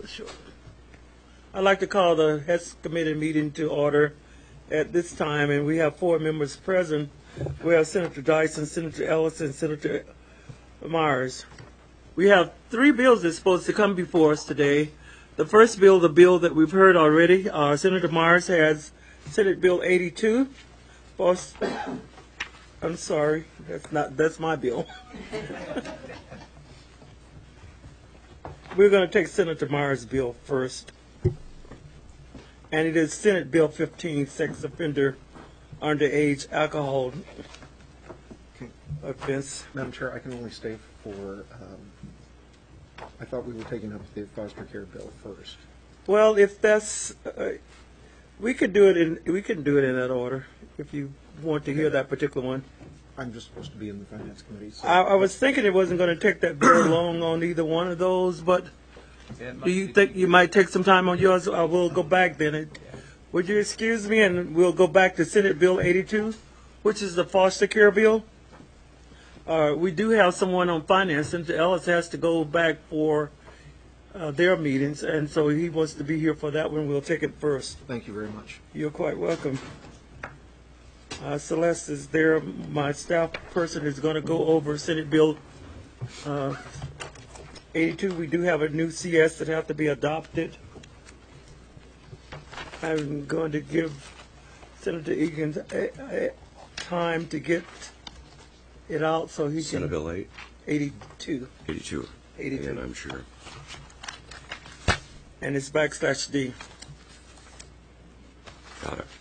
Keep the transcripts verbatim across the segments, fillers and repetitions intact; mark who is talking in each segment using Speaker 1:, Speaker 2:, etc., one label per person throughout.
Speaker 1: Sure. I'd like to call the H E S Committee meeting to order at this time, and we have four members present. We have Senator Dyson, Senator Ellis, and Senator Myers. We have three bills that's supposed to come before us today. The first bill, the bill that we've heard already, uh, Senator Myers has Senate Bill eighty-two. Boss, I'm sorry, that's not that's my bill. We're going to take Senator Myers' bill first. And it is Senate Bill fifteen, sex offender underage alcohol offense.
Speaker 2: Madam Chair, I can only stay for, um, I thought we were taking up the foster care bill first.
Speaker 1: Well, if that's, uh, we could do it in, we can do it in that order if you want to hear that particular one.
Speaker 2: I'm just supposed to be in the Finance Committee. So
Speaker 1: I, I was thinking it wasn't going to take that very long on either one of those, but do you think you might take some time on yours? I will go back then. Would you excuse me, and we'll go back to Senate Bill eighty-two, which is the foster care bill. Uh, we do have someone on finance. Senator Ellis has to go back for uh, their meetings, and so he wants to be here for that one. We'll take it first.
Speaker 2: Thank you very much.
Speaker 1: You're quite welcome. Uh, Celeste is there. My staff person is going to go over Senate Bill uh, eighty-two. We do have a new C S that have to be adopted. I'm going to give Senator Egan a, a time to get it out so he
Speaker 3: Senate
Speaker 1: can.
Speaker 3: Bill eight?
Speaker 1: eighty-two.
Speaker 3: eighty-two.
Speaker 1: eighty-two.
Speaker 3: And I'm sure.
Speaker 1: And it's backslash D.
Speaker 3: Got it.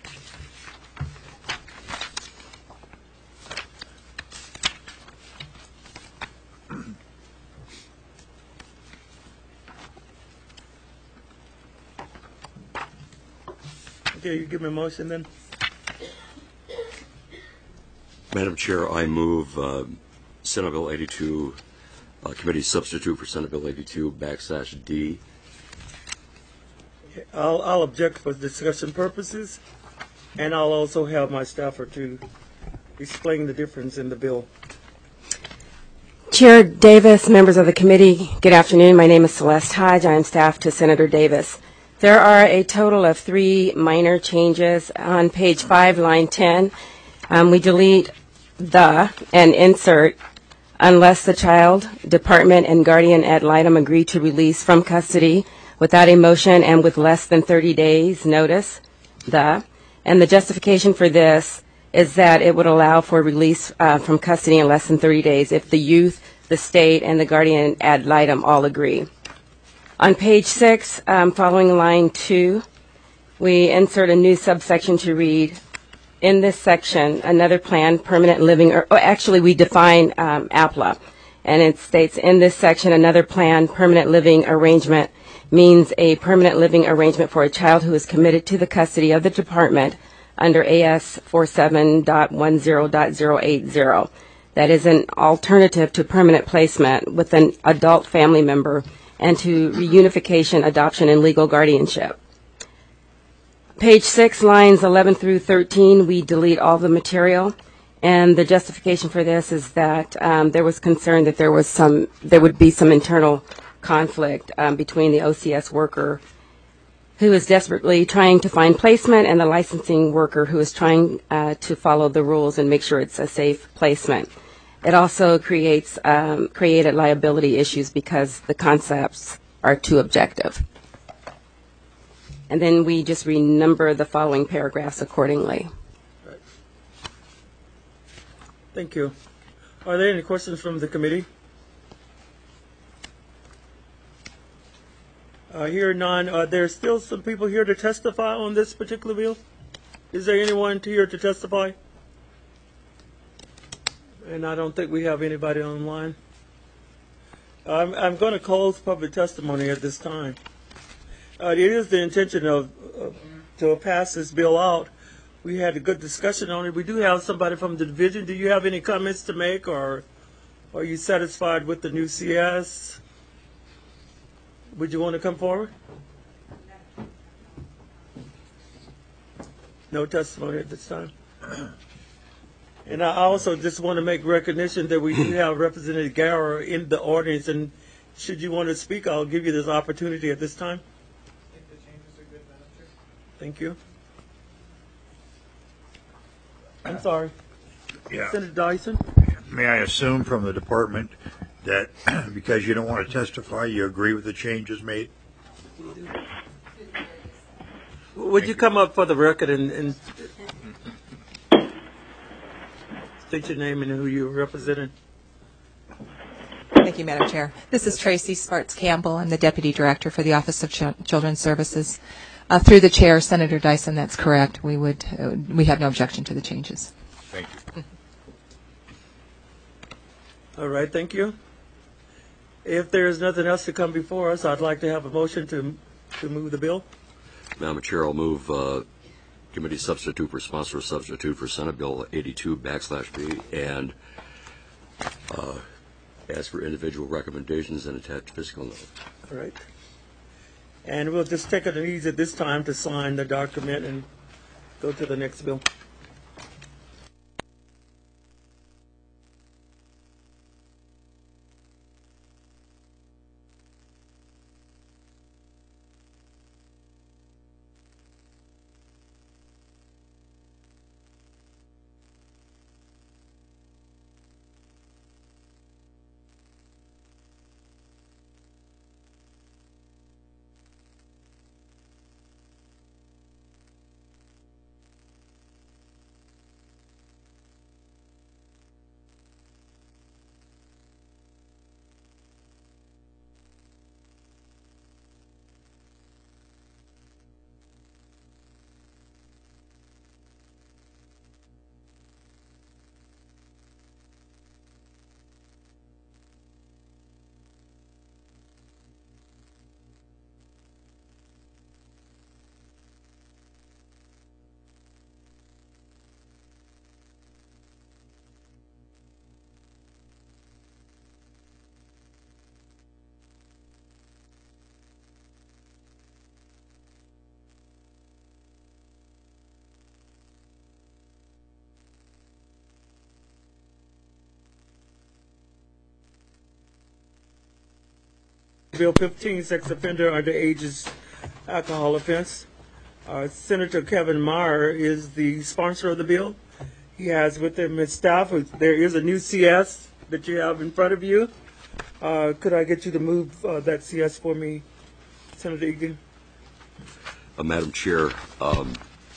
Speaker 1: Okay, you give me a motion then.
Speaker 3: Madam Chair, I move uh, Senate Bill eighty-two, uh, committee substitute for Senate Bill eighty-two, backslash D.
Speaker 1: I'll, I'll object for discussion purposes, and I'll also have my staffer to explain the difference in the bill.
Speaker 4: Chair Davis, members of the committee, good afternoon. My name is Celeste Hodge. I am staff to Senator Davis. There are a total of three minor changes. On page five, line ten, um, we delete the and insert unless the child, department, and guardian ad litem agree to release from custody without a motion and with less than thirty days notice, the. And the justification for this is that it would allow for release uh, from custody in less than thirty days if the youth, the state, and the guardian ad litem all agree. On page six, um, following line two, we insert a new subsection to read, in this section, another plan, permanent living, or oh, actually we define um, A P L A, and it states, in this section, another plan, permanent living arrangement means a permanent living arrangement for a child who is committed to the custody of the department under A S forty-seven point ten point zero eight zero. That is an alternative to permanent placement with an adult family member and to reunification, adoption, and legal guardianship. Page six, lines eleven through thirteen, we delete all the material, and the justification for this is that um, there was concern that there was some, there would be some internal conflict um, between the O C S worker who is desperately trying to find placement and the licensing worker who is trying uh, to follow the rules and make sure it's a safe placement. It also creates um, created liability issues because the concepts are too objective. And then we just renumber the following paragraphs accordingly.
Speaker 1: Right. Thank you. Are there any questions from the committee? Uh, here none. Are there still some people here to testify on this particular bill? Is there anyone here to testify? And I don't think we have anybody online. I'm, I'm going to close public testimony at this time. Uh, it is the intention of uh, to pass this bill out. We had a good discussion on it. We do have somebody from the division. Do you have any comments to make, or are you satisfied with the new C S? Would you want to come forward? No testimony at this time. And I also just want to make recognition that we do have Representative Gower in the audience, and should you want to speak, I'll give you this opportunity at this time.
Speaker 5: I think the changes are good, Madam Chair.
Speaker 1: Thank you. I'm sorry.
Speaker 6: Yeah.
Speaker 1: Senator Dyson?
Speaker 6: May I assume from the department that because you don't want to testify, you agree with the changes made?
Speaker 1: Would you come up for the record and, and state your name and who you're representing?
Speaker 7: Thank you, Madam Chair. This is Tracy Sparts Campbell. I'm the Deputy Director for the Office of Ch- Children's Services. Uh, through the Chair, Senator Dyson, that's correct. We would, uh, we have no objection to the changes.
Speaker 6: Thank you.
Speaker 1: All right, thank you. If there is nothing else to come before us, I'd like to have a motion to to move the bill.
Speaker 3: Madam Chair, I'll move uh, committee substitute for sponsor substitute for Senate Bill eighty-two backslash B and uh, ask for individual recommendations and attach fiscal note.
Speaker 1: All right. And we'll just take it easy at this time to sign the document and go to the next bill. Bill fifteen, sex offender underage's alcohol offense. Uh, Senator Kevin Meyer is the sponsor of the bill. He has with him his staff. There is a new C S that you have in front of you. Uh, could I get you to move uh, that C S for me, Senator Egan?
Speaker 3: Uh, Madam Chair, um,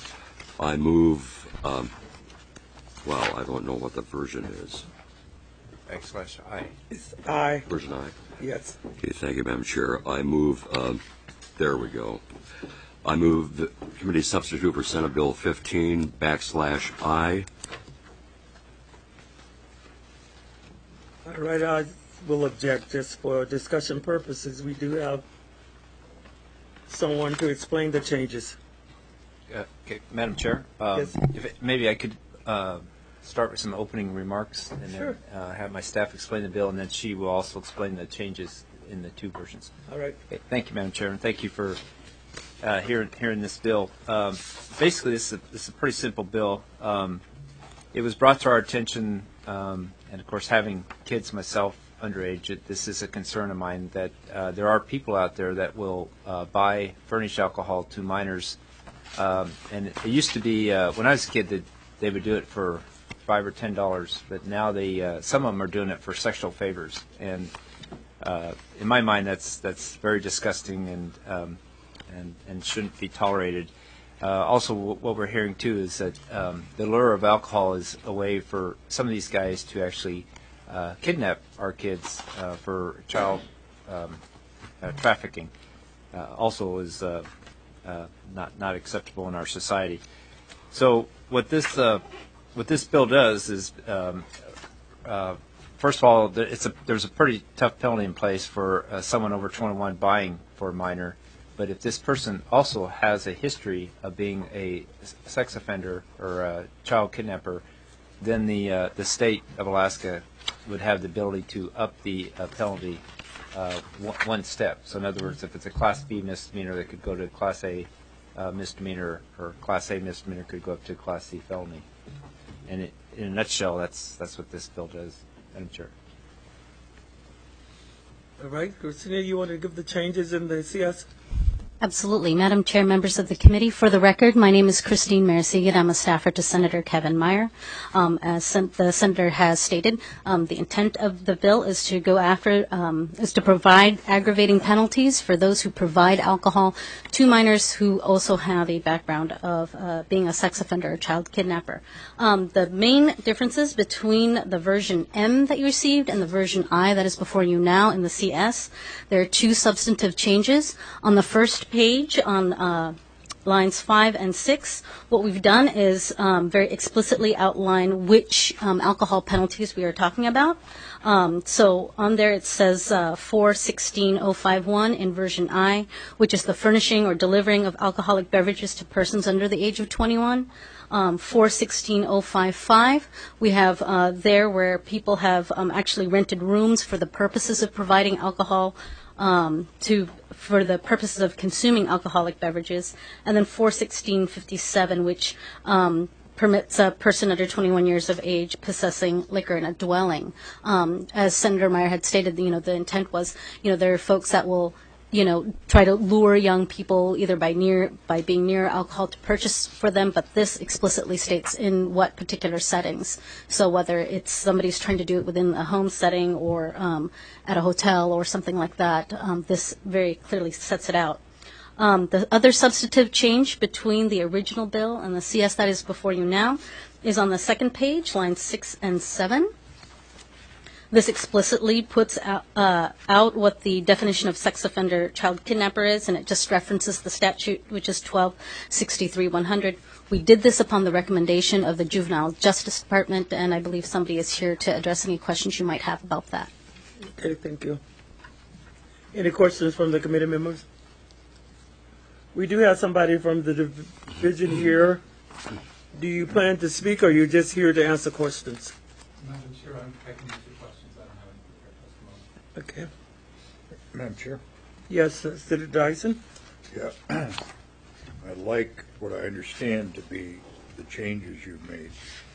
Speaker 3: I move, um, well, I don't know what the version is.
Speaker 5: Backslash I.
Speaker 1: It's aye.
Speaker 3: Version I.
Speaker 1: Yes.
Speaker 3: Okay, thank you, Madam Chair. I move, um, there we go. I move the committee substitute for Senate Bill fifteen backslash I.
Speaker 1: All right, I will object just for discussion purposes. We do have someone to explain the changes.
Speaker 8: Uh, okay, Madam Chair, um,
Speaker 1: Yes.
Speaker 8: if it, maybe I could uh, start with some opening remarks and
Speaker 1: Sure.
Speaker 8: then uh, have my staff explain the bill, and then she will also explain the changes in the two versions.
Speaker 1: All right.
Speaker 8: Okay, thank you, Madam Chair, and thank you for uh, hearing, hearing this bill. Um, basically, this is, a, this is a pretty simple bill. Um, it was brought to our attention, um, and of course, having kids myself underage, it, this is a concern of mine that uh, there are people out there that will uh, buy, furnish alcohol to minors. Um, and it used to be, uh, when I was a kid, that they would do it for five or ten dollars, but now they, uh, some of them are doing it for sexual favors. And uh, in my mind, that's that's very disgusting and um, and and shouldn't be tolerated. Uh, also, w- what we're hearing too is that um, the lure of alcohol is a way for some of these guys to actually uh, kidnap our kids uh, for child um, uh, trafficking. Uh, also, is uh, uh, not not acceptable in our society. So, what this uh, what this bill does is, um, uh, first of all, there- it's a, there's a pretty tough penalty in place for uh, someone over twenty-one buying for a minor. But if this person also has a history of being a sex offender or a child kidnapper, then the uh, the state of Alaska would have the ability to up the uh, penalty uh, one, one step. So in other words, if it's a Class B misdemeanor, they could go to Class A uh, misdemeanor, or Class A misdemeanor could go up to Class C felony. And it, in a nutshell, that's that's what this bill does, Madam Chair.
Speaker 1: All right, Christina, you want to give the changes in the C S?
Speaker 9: Absolutely. Madam Chair, members of the committee, for the record, my name is Christine Marasigan. I'm a staffer to Senator Kevin Meyer. Um, as sen- the senator has stated, um, the intent of the bill is to go after, um, is to provide aggravating penalties for those who provide alcohol to minors who also have a background of uh, being a sex offender or child kidnapper. Um, the main differences between the version M that you received and the version I that is before you now in the C S, there are two substantive changes. On the first page on uh, lines five and six, what we've done is um, very explicitly outline which um, alcohol penalties we are talking about. Um, so on there it says uh, four sixteen oh fifty-one in version I, which is the furnishing or delivering of alcoholic beverages to persons under the age of twenty-one. Um, four sixteen oh fifty-five, we have uh, there where people have um, actually rented rooms for the purposes of providing alcohol um, to for the purposes of consuming alcoholic beverages, and then four sixteen fifty-seven, which um, permits a person under twenty-one years of age possessing liquor in a dwelling. Um, as Senator Meyer had stated, you know, the intent was, you know, there are folks that will, you know, try to lure young people either by near by being near alcohol to purchase for them, but this explicitly states in what particular settings. So whether it's somebody's trying to do it within a home setting or um, at a hotel or something like that, um, this very clearly sets it out. Um, the other substantive change between the original bill and the C S that is before you now is on the second page, lines six and seven. This explicitly puts out, uh, out what the definition of sex offender child kidnapper is, and it just references the statute, which is twelve sixty-three one hundred. We did this upon the recommendation of the Juvenile Justice Department, and I believe somebody is here to address any questions you might have about that.
Speaker 1: Okay, thank you. Any questions from the committee members? We do have somebody from the division here. Do you plan to speak, or are you just here to answer questions?
Speaker 5: Madam Chair, I'm, I can answer questions. I don't have any prepared testimony.
Speaker 1: Okay.
Speaker 6: Madam Chair?
Speaker 1: Yes, uh, Senator Dyson?
Speaker 6: Yeah. I like what I understand to be the changes you've made.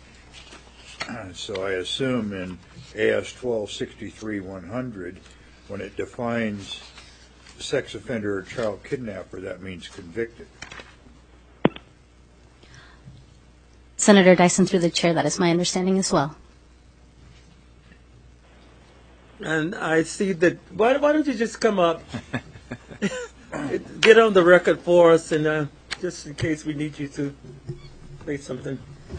Speaker 6: So I assume in A S twelve sixty-three one hundred, when it defines sex offender or child kidnapper, that means convicted.
Speaker 9: Senator Dyson, through the chair, that is my understanding as well.
Speaker 1: And I see that, why, why don't you just come up, get on the record for us, and uh, just in case we need you to say something.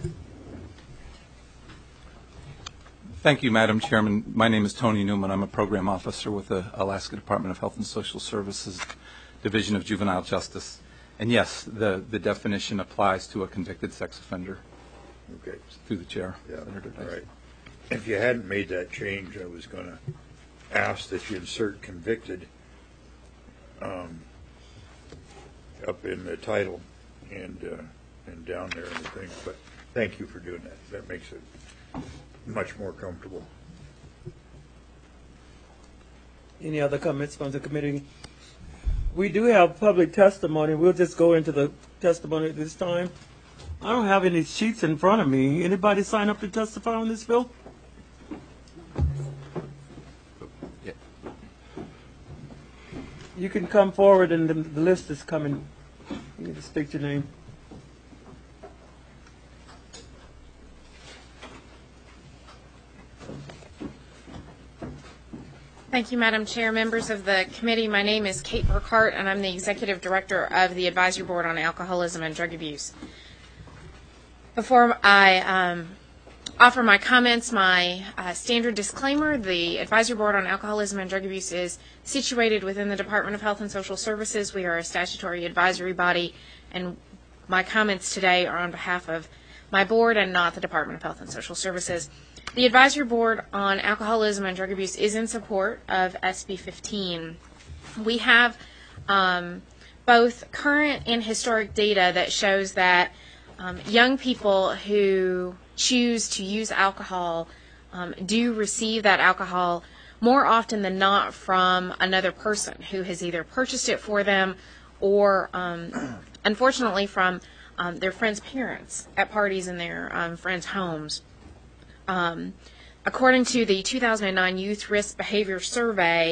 Speaker 5: Thank you, Madam Chairman. My name is Tony Newman. I'm a program officer with the Alaska Department of Health and Social Services Division of Juvenile Justice. And yes, the, the definition applies to a convicted sex offender.
Speaker 6: Okay.
Speaker 5: Through the chair.
Speaker 6: Yeah,
Speaker 5: Senator Dyson.
Speaker 6: all right. If you hadn't made that change, I was going to ask that you insert convicted um, up in the title and uh, and down there in the thing. But thank you for doing that. That makes it much more comfortable.
Speaker 1: Any other comments from the committee? We do have public testimony. We'll just go into the testimony at this time. I don't have any sheets in front of me. Anybody sign up to testify on this bill?
Speaker 5: Yeah.
Speaker 1: You can come forward, and the, the list is coming. You need to state your name.
Speaker 10: Thank you, Madam Chair. Members of the committee, my name is Kate Burkhart, and I'm the Executive Director of the Advisory Board on Alcoholism and Drug Abuse. Before I um, offer my comments, my uh, standard disclaimer, the Advisory Board on Alcoholism and Drug Abuse is situated within the Department of Health and Social Services. We are a statutory advisory body, and my comments today are on behalf of my board and not the Department of Health and Social Services. The Advisory Board on Alcoholism and Drug Abuse is in support of S B fifteen. We have um, both current and historic data that shows that um, young people who choose to use alcohol um, do receive that alcohol more often than not from another person who has either purchased it for them or, um, unfortunately, from um, their friends' parents at parties in their um, friends' homes. Um, according to the two thousand nine Youth Risk Behavior Survey,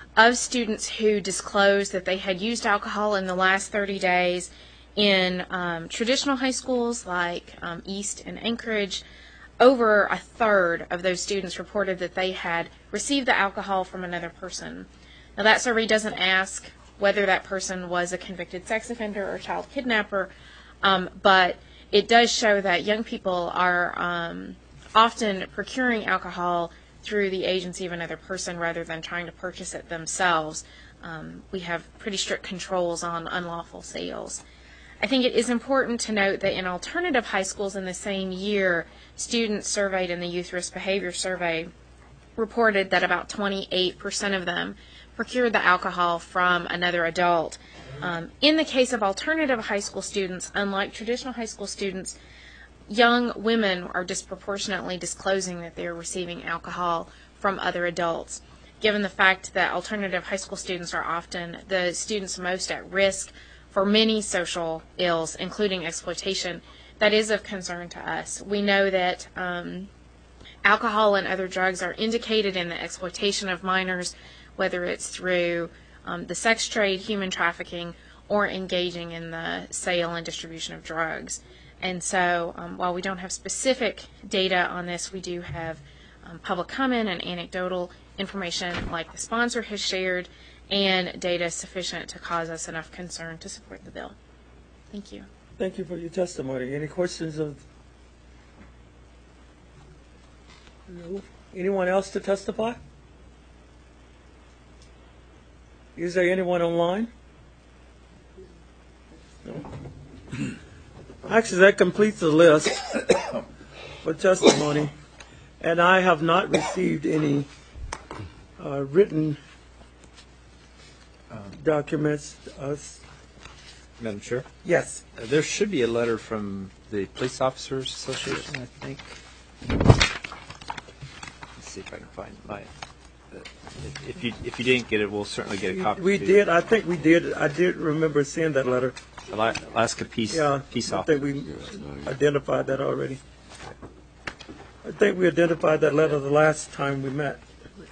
Speaker 10: of students who disclosed that they had used alcohol in the last thirty days in um, traditional high schools like um, East and Anchorage, over a third of those students reported that they had received the alcohol from another person. Now, that survey doesn't ask whether that person was a convicted sex offender or child kidnapper, um, but it does show that young people are um, often procuring alcohol through the agency of another person rather than trying to purchase it themselves. Um, we have pretty strict controls on unlawful sales. I think it is important to note that in alternative high schools in the same year, students surveyed in the Youth Risk Behavior Survey reported that about twenty-eight percent of them procured the alcohol from another adult. Um, in the case of alternative high school students, unlike traditional high school students, young women are disproportionately disclosing that they are receiving alcohol from other adults. Given the fact that alternative high school students are often the students most at risk for many social ills, including exploitation, that is of concern to us. We know that um, alcohol and other drugs are indicated in the exploitation of minors, whether it's through um, the sex trade, human trafficking, or engaging in the sale and distribution of drugs. And so um, while we don't have specific data on this, we do have um, public comment and anecdotal information like the sponsor has shared, and data sufficient to cause us enough concern to support the bill. Thank you.
Speaker 1: Thank you for your testimony. Any questions of no. Anyone else to testify? Is there anyone online? No. Actually, that completes the list for testimony, and I have not received any uh, written
Speaker 8: Um,
Speaker 1: documents. Uh,
Speaker 8: Madam Chair?
Speaker 1: yes.
Speaker 8: Uh, there should be a letter from the Police Officers Association, I think. Let's see if I can find my. Uh, if, if you if you didn't get it, we'll certainly get a copy.
Speaker 1: We
Speaker 8: to
Speaker 1: did.
Speaker 8: you.
Speaker 1: I think we did. I did remember seeing that letter.
Speaker 8: Ala- Alaska Peace
Speaker 1: Yeah,
Speaker 8: Peace
Speaker 1: I
Speaker 8: Officer.
Speaker 1: think we identified that already. I think we identified that letter the last time we met.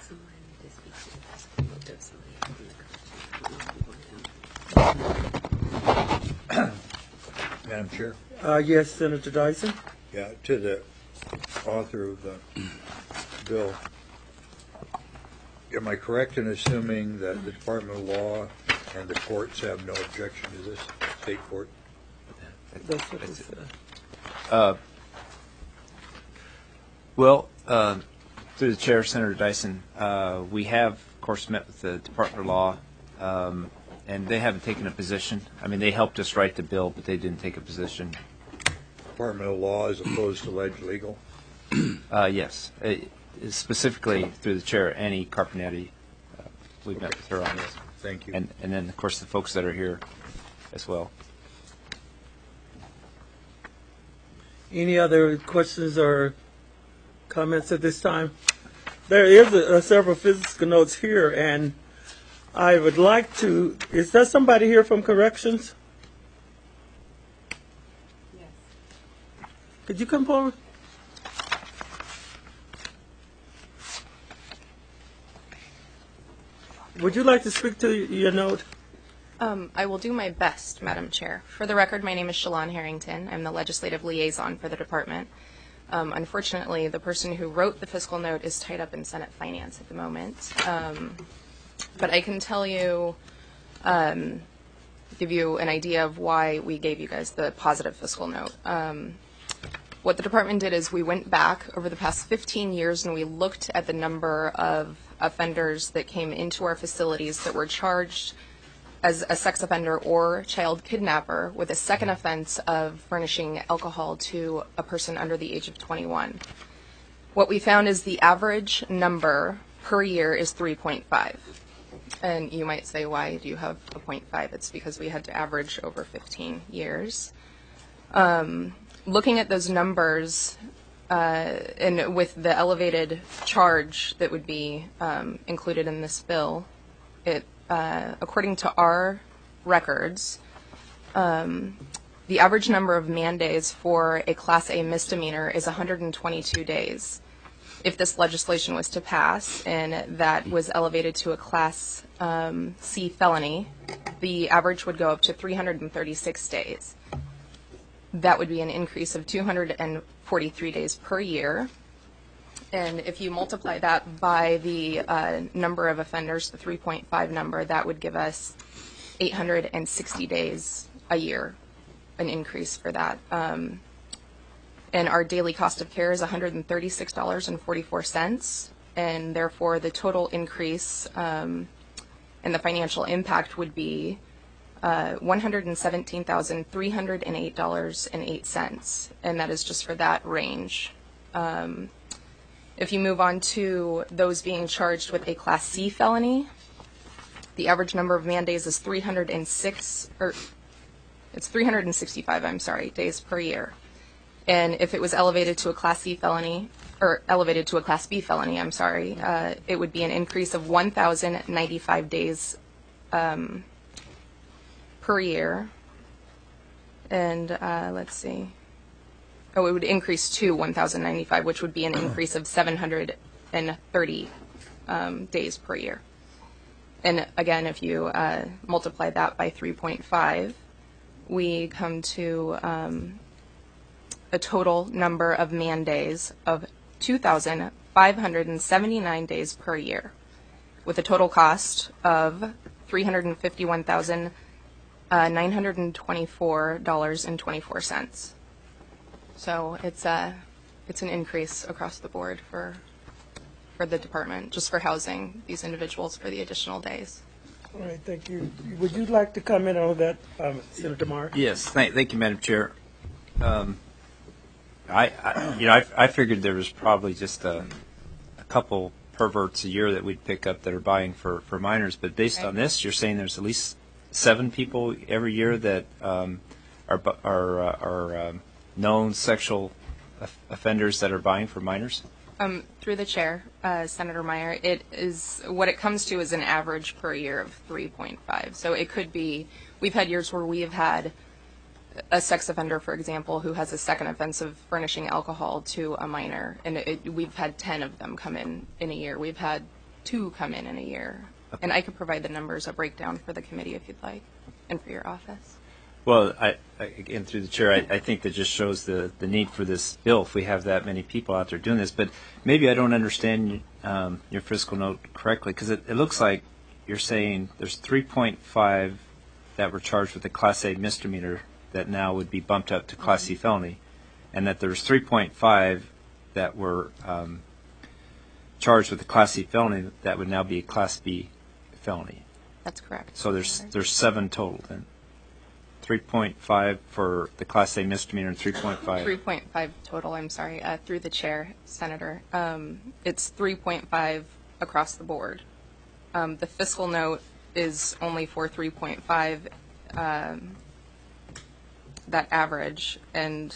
Speaker 6: Madam Chair?
Speaker 1: Uh, yes, Senator Dyson.
Speaker 6: Yeah, to the author of the bill, am I correct in assuming that the Department of Law and the courts have no objection to this, state court?
Speaker 1: That's what it said.
Speaker 8: Uh, well, uh, through the chair, Senator Dyson, uh, we have, of course, met with the Department of Law, um, and they haven't taken a position. I mean, they helped us write the bill, but they didn't take a position.
Speaker 6: Department of Law as opposed to Ledge Legal?
Speaker 8: Uh, yes, uh, specifically through the chair, Annie Carpenetti. Uh, we met with her on this.
Speaker 6: Thank you.
Speaker 8: And, and then, of course, the folks that are here as well.
Speaker 1: Any other questions or comments at this time? There is a, a several physical notes here, and I would like to. Is there somebody here from corrections? Yes. Could you come forward? Would you like to speak to your note?
Speaker 11: Um, I will do my best, Madam Chair. For the record, my name is Shalon Harrington. I'm the legislative liaison for the department. Um, unfortunately, the person who wrote the fiscal note is tied up in Senate Finance at the moment. Um, but I can tell you, um, give you an idea of why we gave you guys the positive fiscal note. Um, what the department did is we went back over the past fifteen years and we looked at the number of offenders that came into our facilities that were charged as a sex offender or child kidnapper with a second offense of furnishing alcohol to a person under the age of twenty-one. What we found is the average number per year is three point five. And you might say, why do you have a zero point five? It's because we had to average over fifteen years. Um, looking at those numbers, uh, and with the elevated charge that would be um, included in this bill, it Uh, according to our records, um, the average number of man days for a Class A misdemeanor is one hundred twenty-two days. If this legislation was to pass and that was elevated to a Class um, C felony, the average would go up to three hundred thirty-six days. That would be an increase of two hundred forty-three days per year. And if you multiply that by the uh, number of offenders, the three point five number, that would give us eight hundred sixty days a year, an increase for that. Um, and our daily cost of care is one hundred thirty-six dollars and forty-four cents, and therefore the total increase um, and the financial impact would be uh, one hundred seventeen thousand three hundred eight dollars and eight cents, and that is just for that range. Um, If you move on to those being charged with a Class C felony, the average number of man days is three hundred six, or it's three hundred sixty-five, I'm sorry, days per year. And if it was elevated to a Class C felony, or elevated to a Class B felony, I'm sorry, uh, it would be an increase of one thousand ninety-five days um, per year. And uh, let's see. Oh, it would increase to one thousand ninety-five, which would be an increase of seven hundred thirty um, days per year. And again, if you uh, multiply that by three point five, we come to um, a total number of man days of two thousand five hundred seventy-nine days per year, with a total cost of three hundred fifty-one thousand nine hundred twenty-four dollars and twenty-four cents. So it's a, it's an increase across the board for for the department, just for housing these individuals for the additional days.
Speaker 1: All right, thank you. Would you like to comment on that, um, Senator Meyer?
Speaker 8: Yes, thank, thank you, Madam Chair. Um, I, I, you know, I, I figured there was probably just a, a couple perverts a year that we'd pick up that are buying for, for minors, but based
Speaker 11: Right.
Speaker 8: on this, you're saying there's at least seven people every year that um, are bu- are uh, are um, known sexual off- offenders that are buying for minors?
Speaker 11: Um, through the chair, uh, Senator Meyer, it is, what it comes to is an average per year of three point five. So it could be, we've had years where we have had a sex offender, for example, who has a second offense of furnishing alcohol to a minor, and it, we've had ten of them come in in a year. We've had two come in in a year. And I could provide the numbers, a breakdown for the committee if you'd like, and for your office.
Speaker 8: Well, I, I, again, through the chair, I, I think that just shows the, the need for this bill if we have that many people out there doing this. But maybe I don't understand um, your fiscal note correctly, because it, it looks like you're saying there's three point five that were charged with a Class A misdemeanor that now would be bumped up to Class C felony, and that there's three point five that were um, charged with a Class C felony that would now be a Class B felony.
Speaker 11: That's correct.
Speaker 8: So there's there's seven total then. three point five for the Class A misdemeanor and three point five.
Speaker 11: three point five total, I'm sorry, uh, through the chair, Senator. Um, it's three point five across the board. Um, the fiscal note is only for three point five, um, that average, and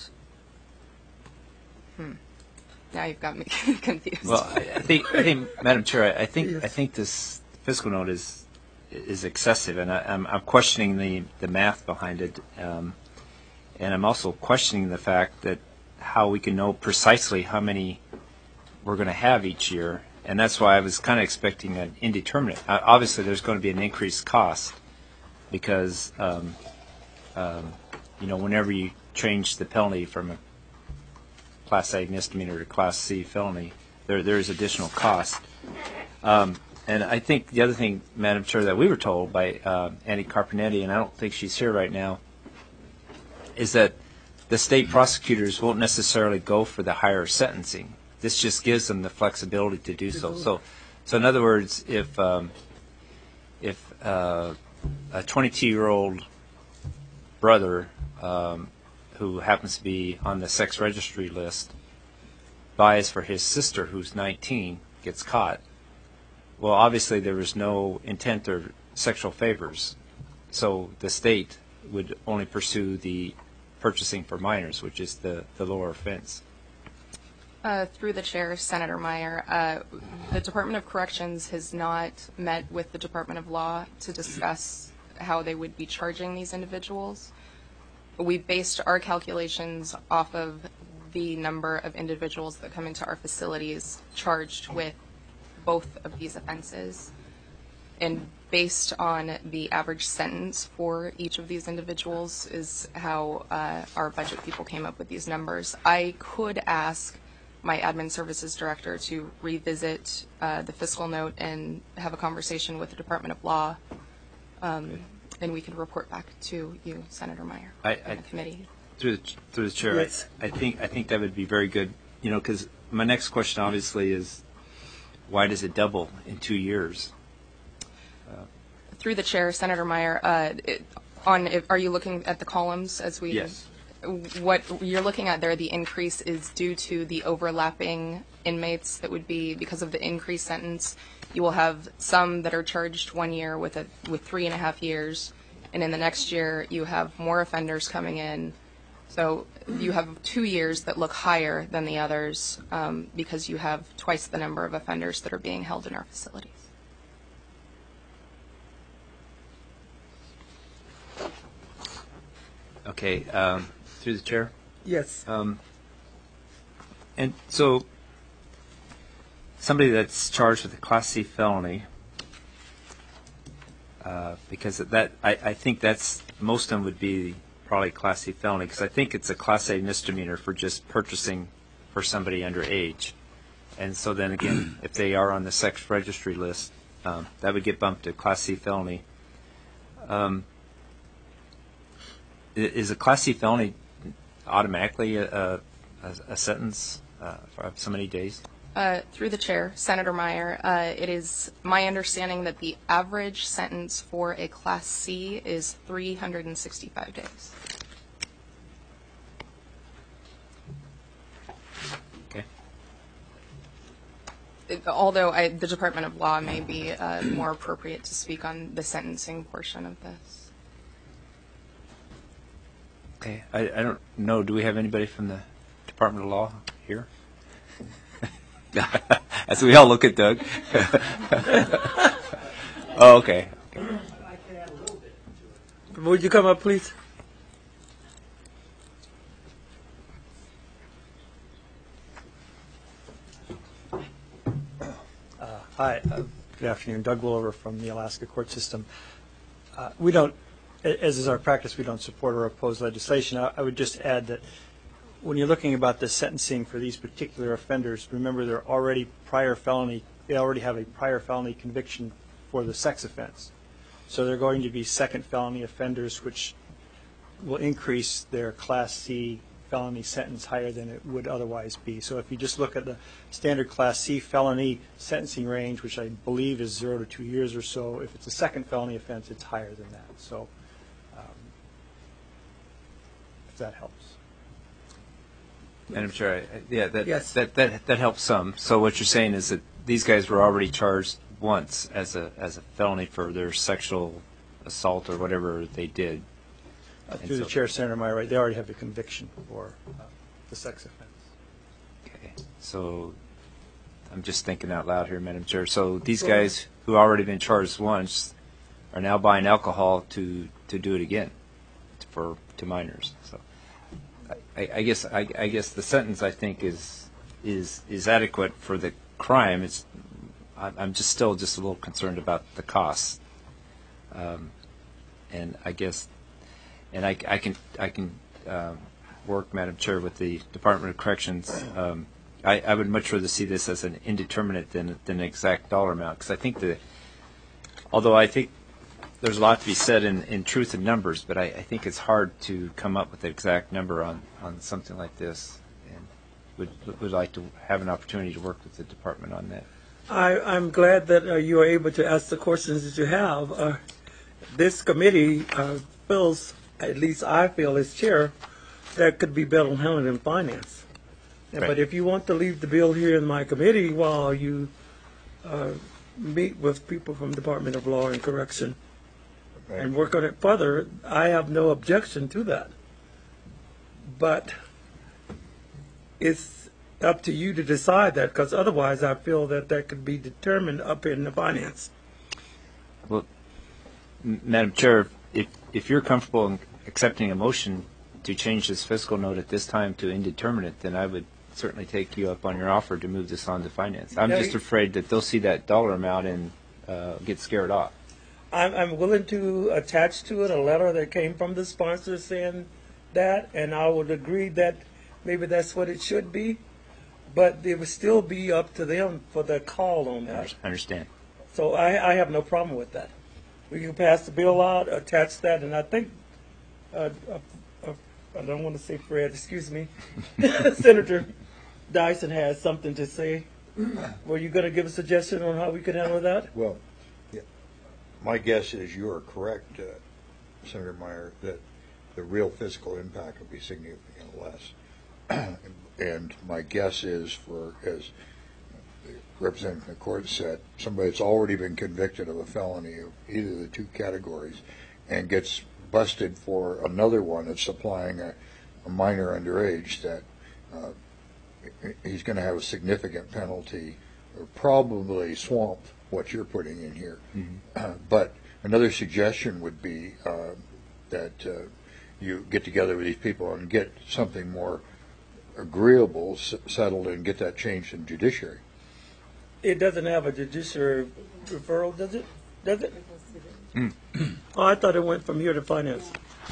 Speaker 11: hmm, now you've got me confused.
Speaker 8: Well, I, I think, I think, Madam Chair, I, I think, I think this fiscal note is is excessive, and I, I'm, I'm questioning the, the math behind it, um, and I'm also questioning the fact that how we can know precisely how many we're going to have each year, and that's why I was kind of expecting an indeterminate. Uh, obviously, there's going to be an increased cost because, um, um, you know, whenever you change the penalty from a Class A misdemeanor to Class C felony, there there is additional cost. Um, And I think the other thing, Madam Chair, that we were told by uh, Annie Carpenetti, and I don't think she's here right now, is that the state prosecutors won't necessarily go for the higher sentencing. This just gives them the flexibility to do so. So, so in other words, if um, if uh, a twenty-two-year-old brother um, who happens to be on the sex registry list buys for his sister who's nineteen, gets caught, well, obviously there was no intent or sexual favors, so the state would only pursue the purchasing for minors, which is the, the lower offense.
Speaker 11: Uh, through the chair, Senator Meyer, uh, the Department of Corrections has not met with the Department of Law to discuss how they would be charging these individuals. We've based our calculations off of the number of individuals that come into our facilities charged with both of these offenses. And based on the average sentence for each of these individuals is how uh, our budget people came up with these numbers. I could ask my admin services director to revisit uh, the fiscal note and have a conversation with the Department of Law, um, and we can report back to you, Senator Meyer,
Speaker 8: I,
Speaker 11: and
Speaker 8: I,
Speaker 11: the committee.
Speaker 8: Through the, through the chair,
Speaker 1: Yes.
Speaker 8: I, I think I think that would be very good. You know, because my next question obviously is, why does it double in two years?
Speaker 11: Through the chair, Senator Meyer, uh, it, on if, are you looking at the columns as we?
Speaker 8: Yes.
Speaker 11: What you're looking at there, the increase is due to the overlapping inmates. That would be because of the increased sentence. You will have some that are charged one year with a with three and a half years, and in the next year you have more offenders coming in. So you have two years that look higher than the others um, because you have twice the number of offenders that are being held in our facilities.
Speaker 8: Okay, um, through the chair.
Speaker 1: Yes.
Speaker 8: Um, and so, somebody that's charged with a Class C felony, uh, because that I, I think that's most of them would be probably Class C felony, because I think it's a Class A misdemeanor for just purchasing for somebody underage, and so then again, if they are on the sex registry list, um, that would get bumped to Class C felony. Um, Is a Class C felony automatically a, a, a sentence uh, for so many days?
Speaker 11: Uh, through the chair, Senator Meyer, uh, it is my understanding that the average sentence for a Class C is three hundred sixty-five days.
Speaker 8: Okay.
Speaker 11: It, although I, the Department of Law may be uh, more appropriate to speak on the sentencing portion of this.
Speaker 8: Okay. I, I don't know. Do we have anybody from the Department of Law here? As we all look at Doug. Oh, okay.
Speaker 1: Would you come up, please?
Speaker 12: Uh, hi, uh, good afternoon. Doug Willover from the Alaska Court System. Uh, we don't, as is our practice, we don't support or oppose legislation. I, I would just add that when you're looking about the sentencing for these particular offenders, remember they're already prior felony, they already have a prior felony conviction for the sex offense. So they're going to be second felony offenders, which will increase their Class C felony sentence higher than it would otherwise be. So if you just look at the standard Class C felony sentencing range, which I believe is zero to two years or so, if it's a second felony offense, it's higher than that. So um, if that helps.
Speaker 8: Madam Chair, I- I- yeah, that,
Speaker 1: Yes.
Speaker 8: that, that, that helps some. So what you're saying is that these guys were already charged once as a, as a felony for their sexual assault or whatever they did.
Speaker 12: Uh,
Speaker 8: And
Speaker 12: through the
Speaker 8: so-
Speaker 12: chair, Senator Meyer, right, they already have a conviction for uh, the sex offense.
Speaker 8: Okay, so I'm just thinking out loud here, Madam Chair. So these guys who already been charged once are now buying alcohol to, to do it again for to minors. So I, I guess I, I guess the sentence I think is is is adequate for the crime. It's I- I'm just still just a little concerned about the costs, um, and I guess and I, I can I can. Um, work, Madam Chair, with the Department of Corrections. Um, I, I would much rather see this as an indeterminate than, than an exact dollar amount, because I think the, although I think there's a lot to be said in, in truth and numbers, but I, I think it's hard to come up with an exact number on, on something like this, and would would like to have an opportunity to work with the department on that.
Speaker 1: I, I'm glad that uh, you are able to ask the questions that you have. Uh, this committee uh, feels, at least I feel as chair, that could be better handled in finance.
Speaker 8: Right.
Speaker 1: But if you want to leave the bill here in my committee while you uh, meet with people from Department of Law and Correction and work on it further, I have no objection to that. But it's up to you to decide that, because otherwise I feel that that could be determined up in the finance.
Speaker 8: Well, M- Madam Chair, if if you're comfortable in accepting a motion to change this fiscal note at this time to indeterminate, then I would certainly take you up on your offer to move this on to finance. I'm
Speaker 1: Yeah,
Speaker 8: just
Speaker 1: you-
Speaker 8: afraid that they'll see that dollar amount and uh, get scared off.
Speaker 1: I'm, I'm willing to attach to it a letter that came from the sponsor saying that, and I would agree that maybe that's what it should be, but it would still be up to them for the call on that.
Speaker 8: I understand.
Speaker 1: So I, I have no problem with that. We can pass the bill out, attach that, and I think, uh, uh, uh, I don't want to say Fred, excuse me, Senator Dyson has something to say. Were you going to give a suggestion on how we could handle that?
Speaker 6: Well, yeah, my guess is you are correct, uh, Senator Meyer, that the real fiscal impact will be significantly less. And my guess is for, as Representative McCord said, somebody that's already been convicted of a felony of either of the two categories and gets busted for another one that's supplying a, a minor underage, that uh, he's going to have a significant penalty, or probably swamp what you're putting in here. Mm-hmm. Uh, but another suggestion would be uh, that uh, you get together with these people and get something more agreeable s- settled and get that changed in judiciary.
Speaker 1: It doesn't have a judiciary referral, does it? Does it? Mm. Oh, I thought it went from here to finance.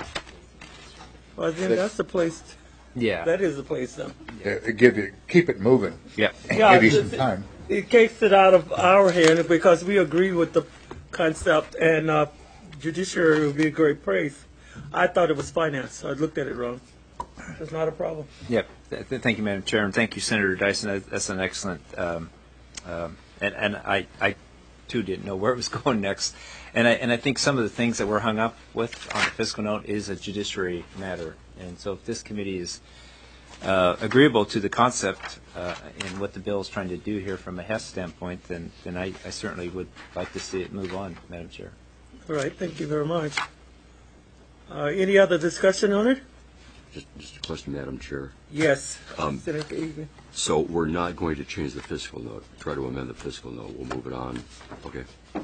Speaker 1: Well, then that's the place.
Speaker 8: Yeah.
Speaker 1: That is the place, then.
Speaker 6: Uh, give you, keep it moving.
Speaker 8: Yeah.
Speaker 1: Yeah,
Speaker 6: Give you
Speaker 1: it-
Speaker 6: some time.
Speaker 1: It takes it out of our hand because we agree with the concept, and uh, judiciary would be a great place. I thought it was finance. I looked at it wrong. It's not a problem.
Speaker 8: Yep. Th- th- Thank you, Madam Chair, and thank you, Senator Dyson. That- That's an excellent, um, um, and, and I, I too didn't know where it was going next. And I, and I think some of the things that we're hung up with on the fiscal note is a judiciary matter. And so if this committee is uh, agreeable to the concept uh, and what the bill is trying to do here from a Hess standpoint, then, then I, I certainly would like to see it move on, Madam Chair.
Speaker 1: All right. Thank you very much. Uh, any other discussion on it?
Speaker 3: Just, just a question, Madam Chair.
Speaker 1: Yes.
Speaker 3: Um,
Speaker 1: Senator Egan.
Speaker 3: So we're not going to change the fiscal note, try to amend the fiscal note. We'll move it on. Okay.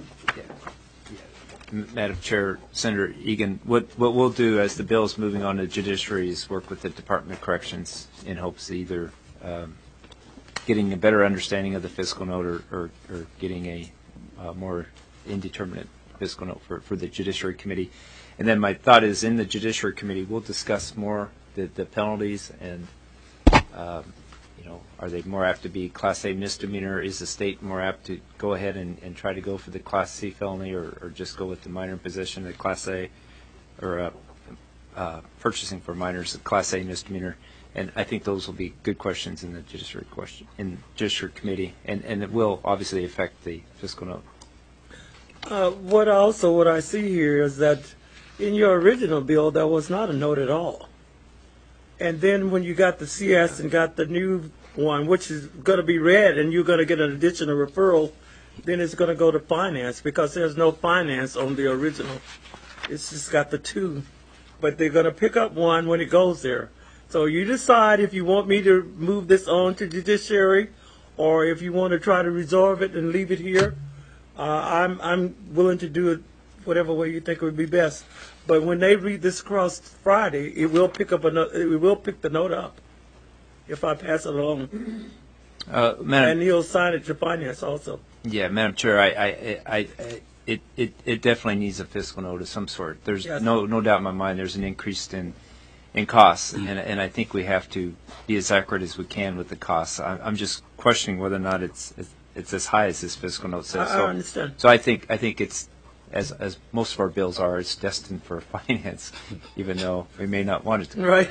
Speaker 8: M- Madam Chair, Senator Egan, what, what we'll do as the bill is moving on to judiciary is work with the Department of Corrections in hopes of either um, getting a better understanding of the fiscal note or, or, or getting a uh, more indeterminate fiscal note for, for the Judiciary Committee. And then my thought is in the Judiciary Committee, we'll discuss more the, the penalties and, um, you know, are they more apt to be Class A misdemeanor? Is the state more apt to go ahead and, and try to go for the Class C felony or, or just go with the minor possession, the Class A, or uh, uh, purchasing for minors, a Class A misdemeanor? And I think those will be good questions in the Judiciary question in Judiciary Committee, and, and it will obviously affect the fiscal note.
Speaker 1: Uh, what also what I see here is that in your original bill there was not a note at all, and then when you got the C S and got the new one, which is going to be read, and you're going to get an additional referral, then it's going to go to finance because there's no finance on the original. It's just got the two, but they're going to pick up one when it goes there. So you decide if you want me to move this on to judiciary, or if you want to try to resolve it and leave it here. Uh, I'm I'm willing to do it whatever way you think would be best. But when they read this across Friday, it will pick up another. It will pick the note up if I pass it along,
Speaker 8: Uh, Madam,
Speaker 1: and he'll sign it to finance also.
Speaker 8: Yeah, Madam Chair, I, I, I, I it, it, it definitely needs a fiscal note of some sort. There's
Speaker 1: Yes.
Speaker 8: no, no doubt in my mind. There's an increase in, in costs, and, and I think we have to be as accurate as we can with the costs. I'm, I'm just questioning whether or not it's, it's, it's as high as this fiscal note says.
Speaker 1: I,
Speaker 8: so,
Speaker 1: I understand.
Speaker 8: So I think, I think it's, as, as most of our bills are, it's destined for finance, even though we may not want it to.
Speaker 1: Right.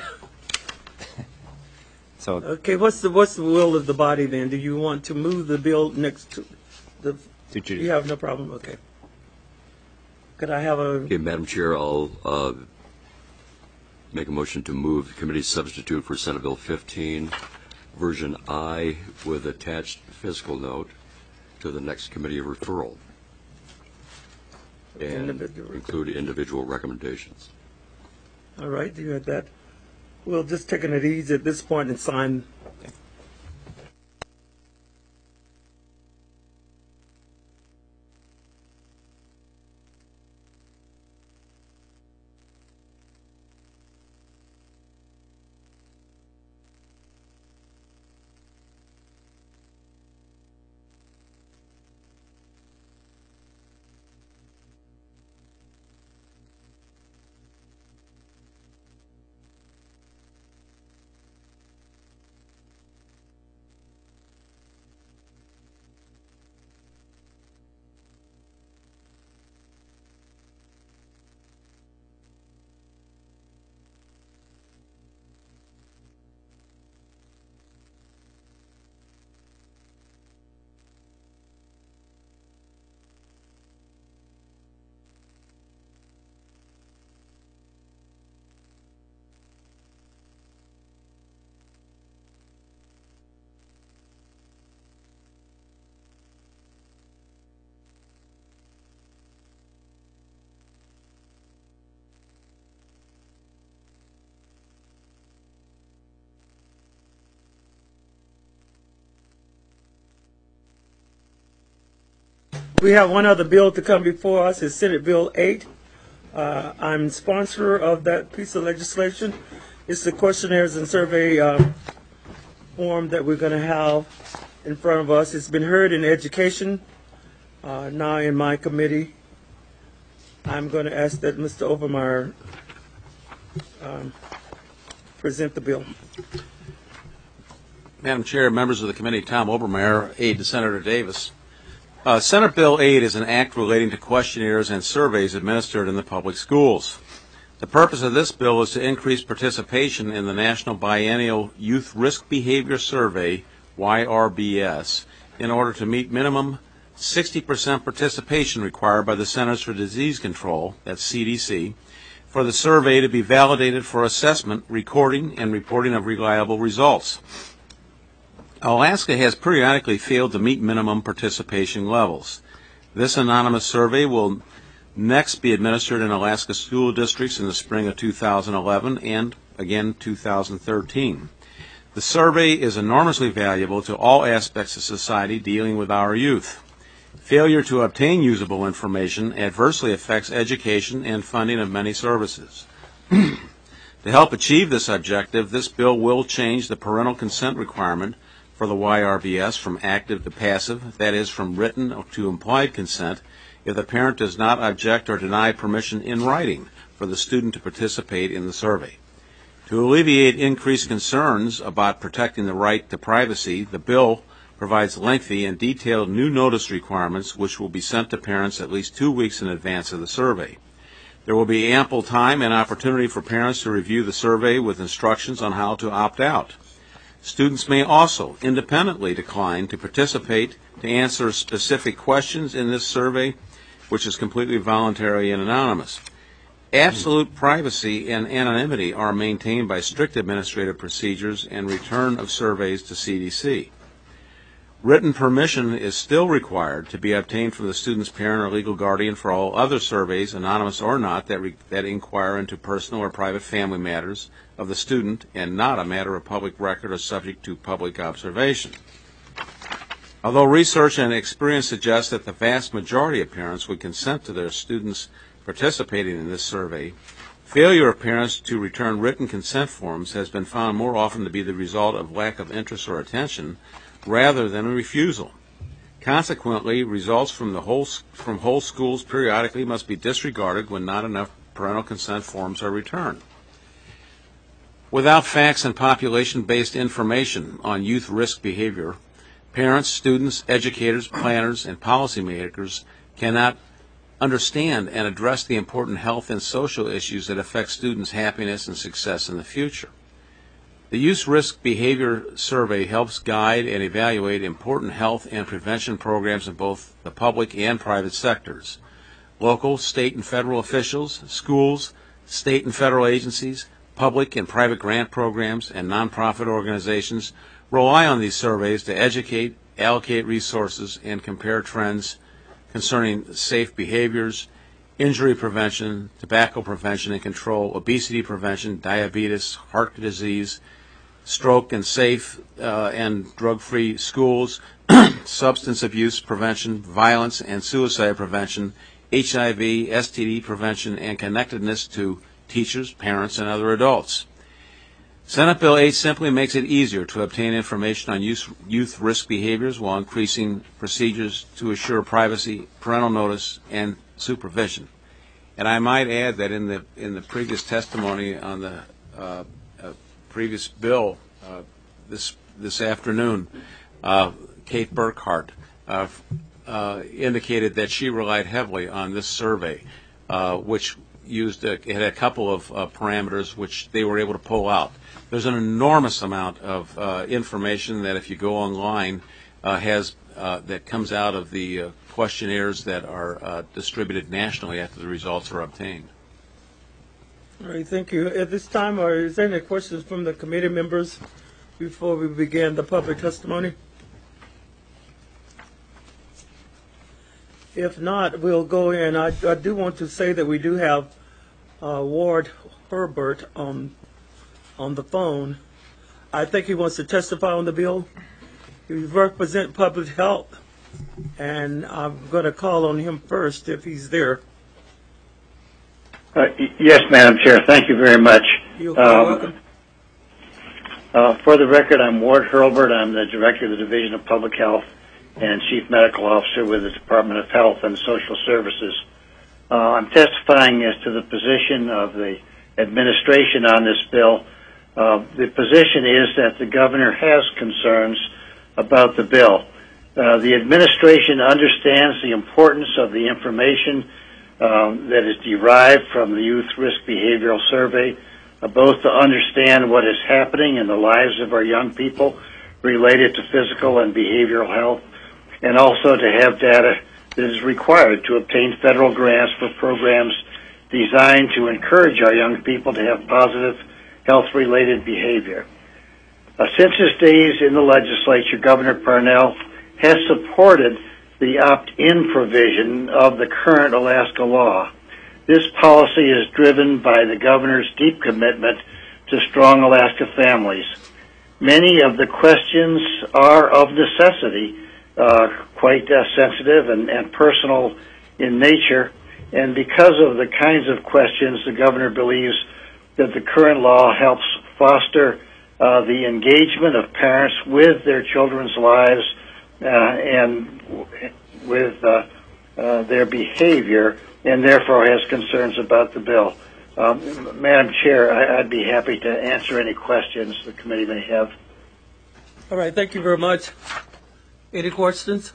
Speaker 8: So
Speaker 1: Okay. What's the what's the will of the body then? Do you want to move the bill next to the?
Speaker 8: to Judy.
Speaker 1: You have no problem. Okay. Could I have a?
Speaker 3: Okay, Madam Chair, I'll uh, make a motion to move the committee substitute for Senate Bill fifteen, version I, with attached fiscal note to the next committee of referral, and
Speaker 1: Individual.
Speaker 3: include individual recommendations.
Speaker 1: All right. Do you have that? We'll just take it at ease at this point and sign. We have one other bill to come before us. It's Senate Bill eight. Uh, I'm sponsor of that piece of legislation. It's the questionnaires and survey uh, form that we're going to have in front of us. It's been heard in education, uh, now in my committee. I'm going to ask that Mister Overmeyer um, present the bill.
Speaker 13: Madam Chair, members of the committee, Tom Obermeyer, aide to Senator Davis. Uh, Senate Bill eight is an act relating to questionnaires and surveys administered in the public schools. The purpose of this bill is to increase participation in the National Biennial Youth Risk Behavior Survey, Y R B S, in order to meet minimum sixty percent participation required by the Centers for Disease Control, that's C D C, for the survey to be validated for assessment, recording, and reporting of reliable results. Alaska has periodically failed to meet minimum participation levels. This anonymous survey will next be administered in Alaska school districts in the spring of two thousand eleven and again two thousand thirteen. The survey is enormously valuable to all aspects of society dealing with our youth. Failure to obtain usable information adversely affects education and funding of many services. To help achieve this objective, this bill will change the parental consent requirement for the Y R B S from active to passive, that is, from written to implied consent, if the parent does not object or deny permission in writing for the student to participate in the survey. To alleviate increased concerns about protecting the right to privacy, the bill provides lengthy and detailed new notice requirements which will be sent to parents at least two weeks in advance of the survey. There will be ample time and opportunity for parents to review the survey with instructions on how to opt out. Students may also independently decline to participate to answer specific questions in this survey, which is completely voluntary and anonymous. Absolute privacy and anonymity are maintained by strict administrative procedures and return of surveys to C D C. Written permission is still required to be obtained from the student's parent or legal guardian for all other surveys, anonymous or not, that, re- that inquire into personal or private family matters of the student and not a matter of public record or subject to public observation. Although research and experience suggest that the vast majority of parents would consent to their students participating in this survey, failure of parents to return written consent forms has been found more often to be the result of lack of interest or attention rather than a refusal. Consequently, results from the whole from whole schools periodically must be disregarded when not enough parental consent forms are returned. Without facts and population-based information on youth risk behavior, parents, students, educators, planners, and policymakers cannot understand and address the important health and social issues that affect students' happiness and success in the future. The Youth Risk Behavior Survey helps guide and evaluate important health and prevention programs in both the public and private sectors. Local, state, and federal officials, schools, state and federal agencies, public and private grant programs, and nonprofit organizations rely on these surveys to educate, allocate resources, and compare trends concerning safe behaviors, injury prevention, tobacco prevention and control, obesity prevention, diabetes, heart disease, stroke and safe uh, and drug-free schools, substance abuse prevention, violence and suicide prevention, H I V, S T D prevention, and connectedness to teachers, parents, and other adults. Senate Bill eight simply makes it easier to obtain information on youth, youth risk behaviors while increasing procedures to assure privacy, parental notice, and supervision. And I might add that in the in the previous testimony on the uh, uh, previous bill uh, this this afternoon, uh, Kate Burkhart uh, uh, indicated that she relied heavily on this survey, uh, which used a, it had a couple of uh, parameters which they were able to pull out. There's an enormous amount of uh, information that, if you go online, uh, has uh, that comes out of the uh, questionnaires that are uh, distributed nationally after the results are obtained.
Speaker 1: All right, thank you. At this time, are is there any questions from the committee members before we begin the public testimony? If not, we'll go in. I, I do want to say that we do have uh, Ward Herbert on on the phone. I think he wants to testify on the bill. He represents public health and I'm going to call on him first if he's there.
Speaker 14: Uh, y- yes, Madam Chair. Thank you very much.
Speaker 1: You're welcome.
Speaker 14: Uh, for the record, I'm Ward Hurlbert. I'm the Director of the Division of Public Health and Chief Medical Officer with the Department of Health and Social Services. Uh, I'm testifying as to the position of the administration on this bill. Uh, the position is that the governor has concerns about the bill. Uh, the administration understands the importance of the information um, that is derived from the Youth Risk Behavioral Survey, uh, both to understand what is happening in the lives of our young people related to physical and behavioral health, and also to have data that is required to obtain federal grants for programs designed to encourage our young people to have positive health-related behavior. Uh, since his days in the legislature, Governor Parnell has supported the opt-in provision of the current Alaska law. This policy is driven by the governor's deep commitment to strong Alaska families. Many of the questions are of necessity, uh, quite uh, sensitive and, and personal in nature, and because of the kinds of questions, the governor believes that the current law helps foster uh, the engagement of parents with their children's lives uh, and w- with uh, uh, their behavior, and therefore has concerns about the bill. Um, Madam Chair, I- I'd be happy to answer any questions the committee may have.
Speaker 1: All right, thank you very much. Any questions?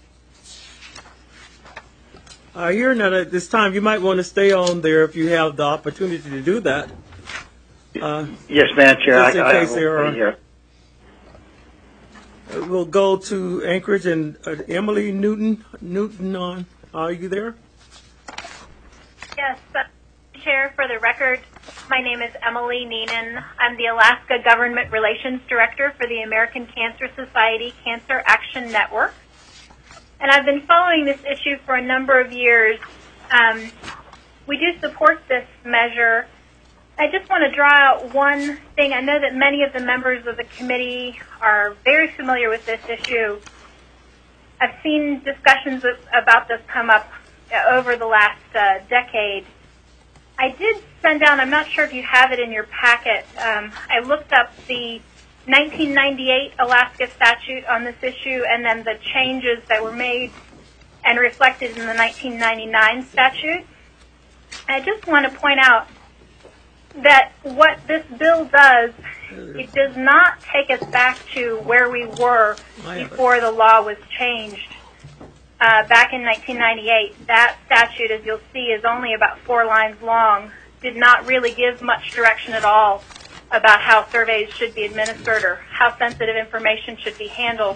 Speaker 1: Uh, here none at this time. You might want to stay on there if you have the opportunity to do that. Uh,
Speaker 14: yes, Madam Chair.
Speaker 1: Just in
Speaker 14: I, I,
Speaker 1: case
Speaker 14: I
Speaker 1: there
Speaker 14: will
Speaker 1: are.
Speaker 14: be here.
Speaker 1: Uh, We'll go to Anchorage and uh, Emily Newton. Newton, on. Are you there?
Speaker 15: Yes, uh, Chair, for the record, my name is Emily Neenan. I'm the Alaska Government Relations Director for the American Cancer Society Cancer Action Network. And I've been following this issue for a number of years. Um, we do support this measure. I just want to draw out one thing. I know that many of the members of the committee are very familiar with this issue. I've seen discussions of, about this come up uh, over the last uh, decade. I did send down, I'm not sure if you have it in your packet, um, I looked up the nineteen ninety-eight Alaska statute on this issue and then the changes that were made and reflected in the nineteen ninety-nine statute. I just want to point out that what this bill does, it does not take us back to where we were before the law was changed. Uh, back in nineteen ninety-eight, that statute, as you'll see, is only about four lines long, did not really give much direction at all about how surveys should be administered or how sensitive information should be handled.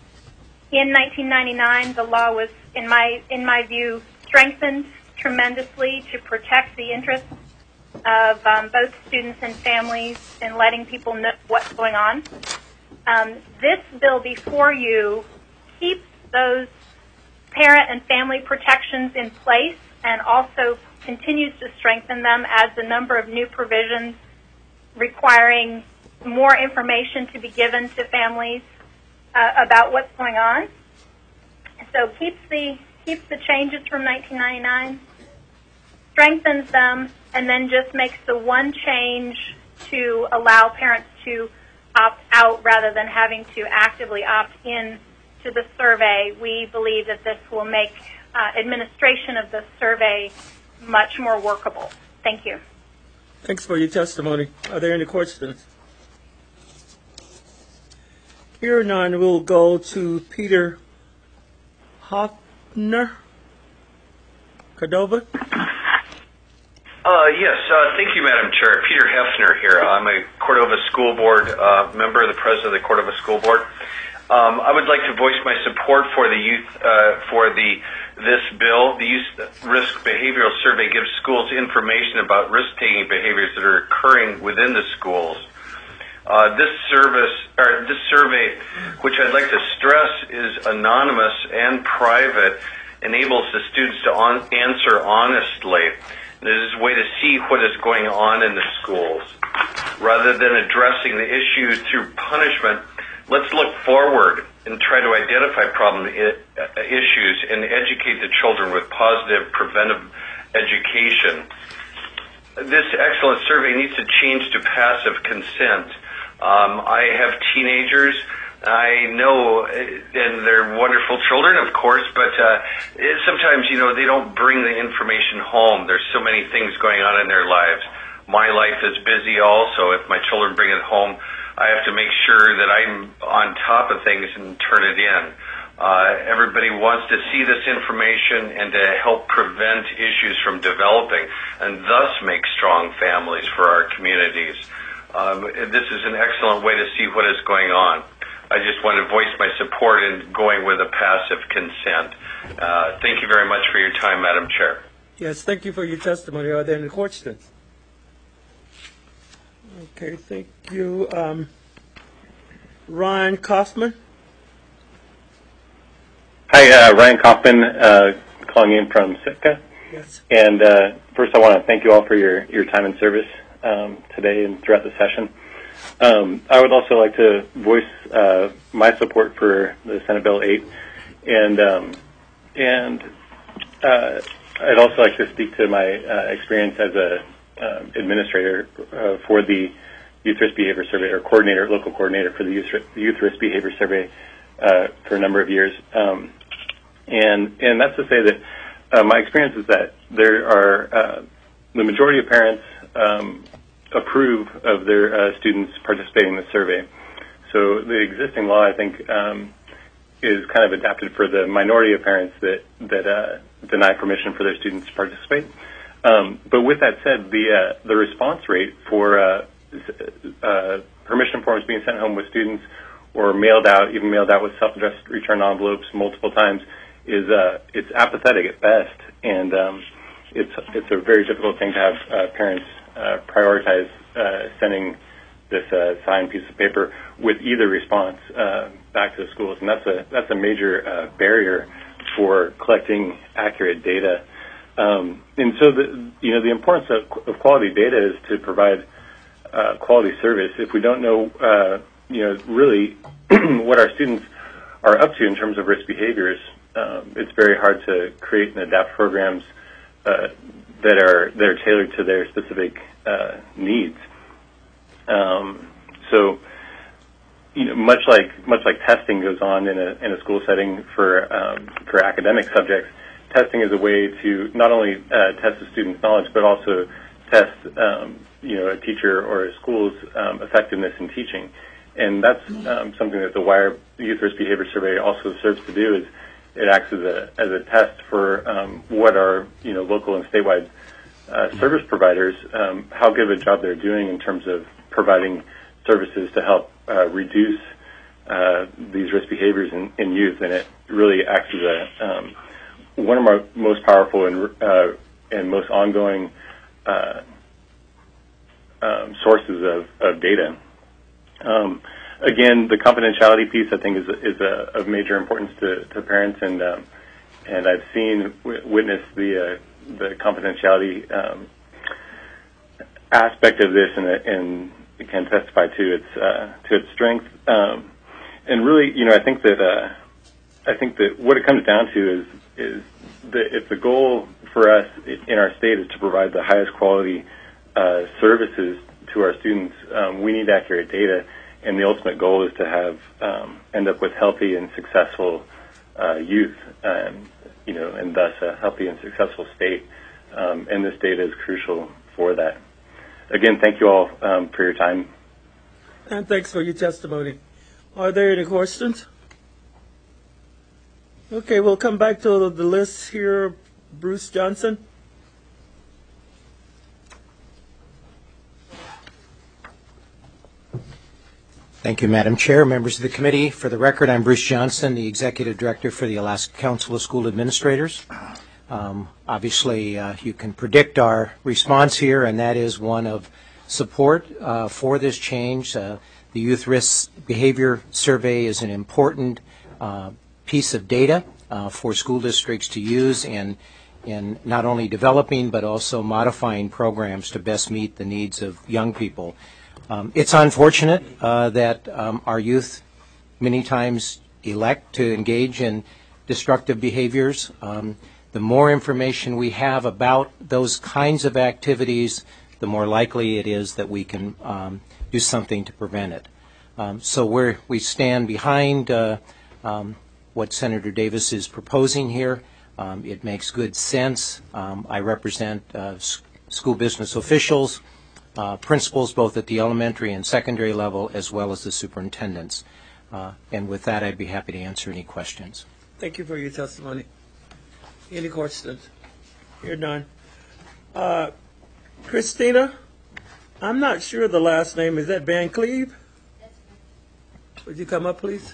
Speaker 15: In nineteen ninety-nine, the law was, in my in my view, strengthened tremendously to protect the interests of um, both students and families in letting people know what's going on. Um, this bill before you keeps those parent and family protections in place and also continues to strengthen them as the number of new provisions requiring more information to be given to families uh, about what's going on. So keeps the keeps the changes from nineteen ninety-nine, strengthens them, and then just makes the one change to allow parents to opt out rather than having to actively opt in to the survey. We believe that this will make uh, administration of the survey much more workable. Thank you.
Speaker 1: Thanks for your testimony. Are there any questions? Here none, we'll go to Peter Hoffner. Cordova?
Speaker 16: Uh, yes, uh, thank you, Madam Chair. Peter Hefner here. I'm a Cordova School Board uh, member, the president of the Cordova School Board. Um, I would like to voice my support for the youth, uh, for the this bill. The Youth Risk Behavioral Survey gives schools information about risk-taking behaviors that are occurring within the schools. Uh, this service, or this survey, which I'd like to stress is anonymous and private, enables the students to on, answer honestly. It is a way to see what is going on in the schools. Rather than addressing the issue through punishment, Let's look forward and try to identify problem I- issues and educate the children with positive preventive education. This excellent survey needs to change to passive consent. Um, I have teenagers. I know, and they're wonderful children, of course, but uh, it, sometimes, you know, they don't bring the information home. There's so many things going on in their lives. My life is busy also. If my children bring it home, I have to make sure that I'm on top of things and turn it in. Uh, everybody wants to see this information and to help prevent issues from developing and thus make strong families for our communities. Um, this is an excellent way to see what is going on. I just want to voice my support in going with a passive consent. Uh, thank you very much for your time, Madam Chair.
Speaker 1: Yes, thank you for your testimony. Are there any questions? Okay, thank you. Um, Ryan Kaufman.
Speaker 17: Hi, uh, Ryan Kaufman, uh, calling in from Sitka.
Speaker 1: Yes.
Speaker 17: And uh, first I want to thank you all for your, your time and service um, today and throughout the session. Um, I would also like to voice uh, my support for the Senate Bill eight, and um, and uh, I'd also like to speak to my uh, experience as a uh, administrator uh, for the Youth Risk Behavior Survey, or coordinator, local coordinator for the Youth, Youth Risk Behavior Survey uh, for a number of years. Um, and and that's to say that uh, my experience is that there are uh, the majority of parents um, approve of their uh, students participating in the survey. So the existing law, I think, um, is kind of adapted for the minority of parents that that uh, deny permission for their students to participate. Um, but with that said, the uh, the response rate for uh, uh, permission forms being sent home with students, or mailed out, even mailed out with self-addressed return envelopes multiple times, is uh, it's apathetic at best, and um, it's it's a very difficult thing to have uh, parents uh, prioritize uh, sending this uh, signed piece of paper with either response uh, back to the schools, and that's a that's a major uh, barrier for collecting accurate data. Um, and so, the you know the importance of, of quality data is to provide uh, quality service. If we don't know, uh, you know, really what our students are up to in terms of risk behaviors, um, it's very hard to create and adapt programs uh, that are that are tailored to their specific uh, needs. Um, so, you know, much like much like testing goes on in a in a school setting for um, for academic subjects, testing is a way to not only uh, test the student's knowledge, but also test um, you know a teacher or a school's um, effectiveness in teaching. And that's um, something that the WIRE Youth Risk Behavior Survey also serves to do. Is it acts as a as a test for um, what our you know local and statewide uh, service providers, um, how good of a job they're doing in terms of providing services to help uh, reduce uh, these risk behaviors in, in youth. And it really acts as a um, one of our most powerful and uh, and most ongoing uh, um, sources of, of data. Um, again, the confidentiality piece, I think, is is a, of major importance to, to parents, and um, and I've seen w- witnessed the uh, the confidentiality um, aspect of this, and and can testify to its uh, to its strength. Um, and really, you know, I think that uh, I think that what it comes down to is is that if the goal for us in our state is to provide the highest quality uh, services to our students, um, we need accurate data, and the ultimate goal is to have um, end up with healthy and successful uh, youth, and you know, and thus a healthy and successful state. Um, and this data is crucial for that. Again, thank you all um, for your time.
Speaker 1: And thanks for your testimony. Are there any questions? Okay, we'll come back to the list here. Bruce Johnson.
Speaker 18: Thank you, Madam Chair, members of the committee. For the record, I'm Bruce Johnson, the Executive Director for the Alaska Council of School Administrators. Um, obviously, uh, you can predict our response here, and that is one of support uh, for this change. Uh, the Youth Risk Behavior Survey is an important uh, piece of data uh, for school districts to use in, in not only developing but also modifying programs to best meet the needs of young people. Um, it's unfortunate uh, that um, our youth many times elect to engage in destructive behaviors. Um, the more information we have about those kinds of activities, the more likely it is that we can um, do something to prevent it. Um, so we're, we stand behind uh, um, what Senator Davis is proposing here. Um, it makes good sense. Um, I represent uh, s- school business officials, uh, principals both at the elementary and secondary level, as well as the superintendents. Uh, and with that, I'd be happy to answer any questions.
Speaker 1: Thank you for your testimony. Any questions? Hear none. Uh, Christina, I'm not sure the last name. Is that Van Cleve? Would you come up, please?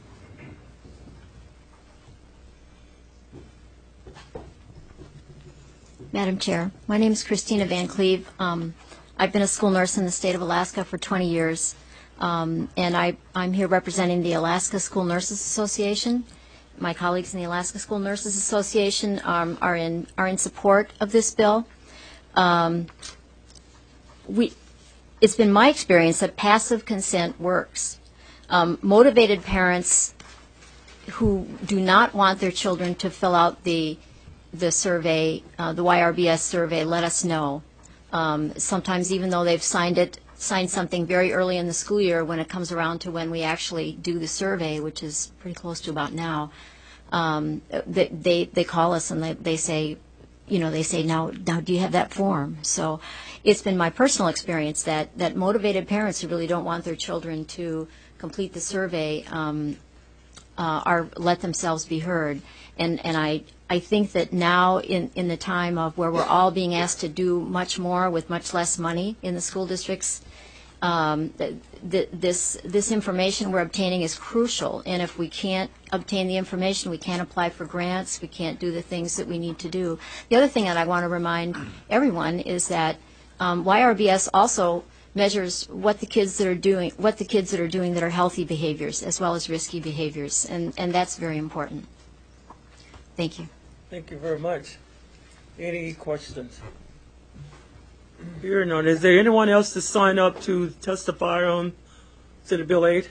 Speaker 19: Madam Chair, my name is Christina Van Cleve. Um, I've been a school nurse in the state of Alaska for twenty years, um, and I, I'm here representing the Alaska School Nurses Association. My colleagues in the Alaska School Nurses Association um, are in are in support of this bill. Um, we, it's been my experience that passive consent works. Um, motivated parents who do not want their children to fill out the the survey, uh, the Y R B S survey, let us know. Um, sometimes even though they've signed it, signed something very early in the school year, when it comes around to when we actually do the survey, which is pretty close to about now, um, they, they they call us and they, they say, you know, they say, now, now do you have that form? So it's been my personal experience that, that motivated parents who really don't want their children to complete the survey um, uh, are let themselves be heard. And, and I, I think that now in, in the time of where we're all being asked to do much more with much less money in the school districts, um, th- th- this, this information we're obtaining is crucial. And if we can't obtain the information, we can't apply for grants, we can't do the things that we need to do. The other thing that I want to remind everyone is that um, Y R B S also measures what the kids that are doing, what the kids that are doing that are healthy behaviors as well as risky behaviors, and, and that's very important. Thank you.
Speaker 1: Thank you very much. Any questions? Hearing none. Is there anyone else to sign up to testify on Senate Bill eight?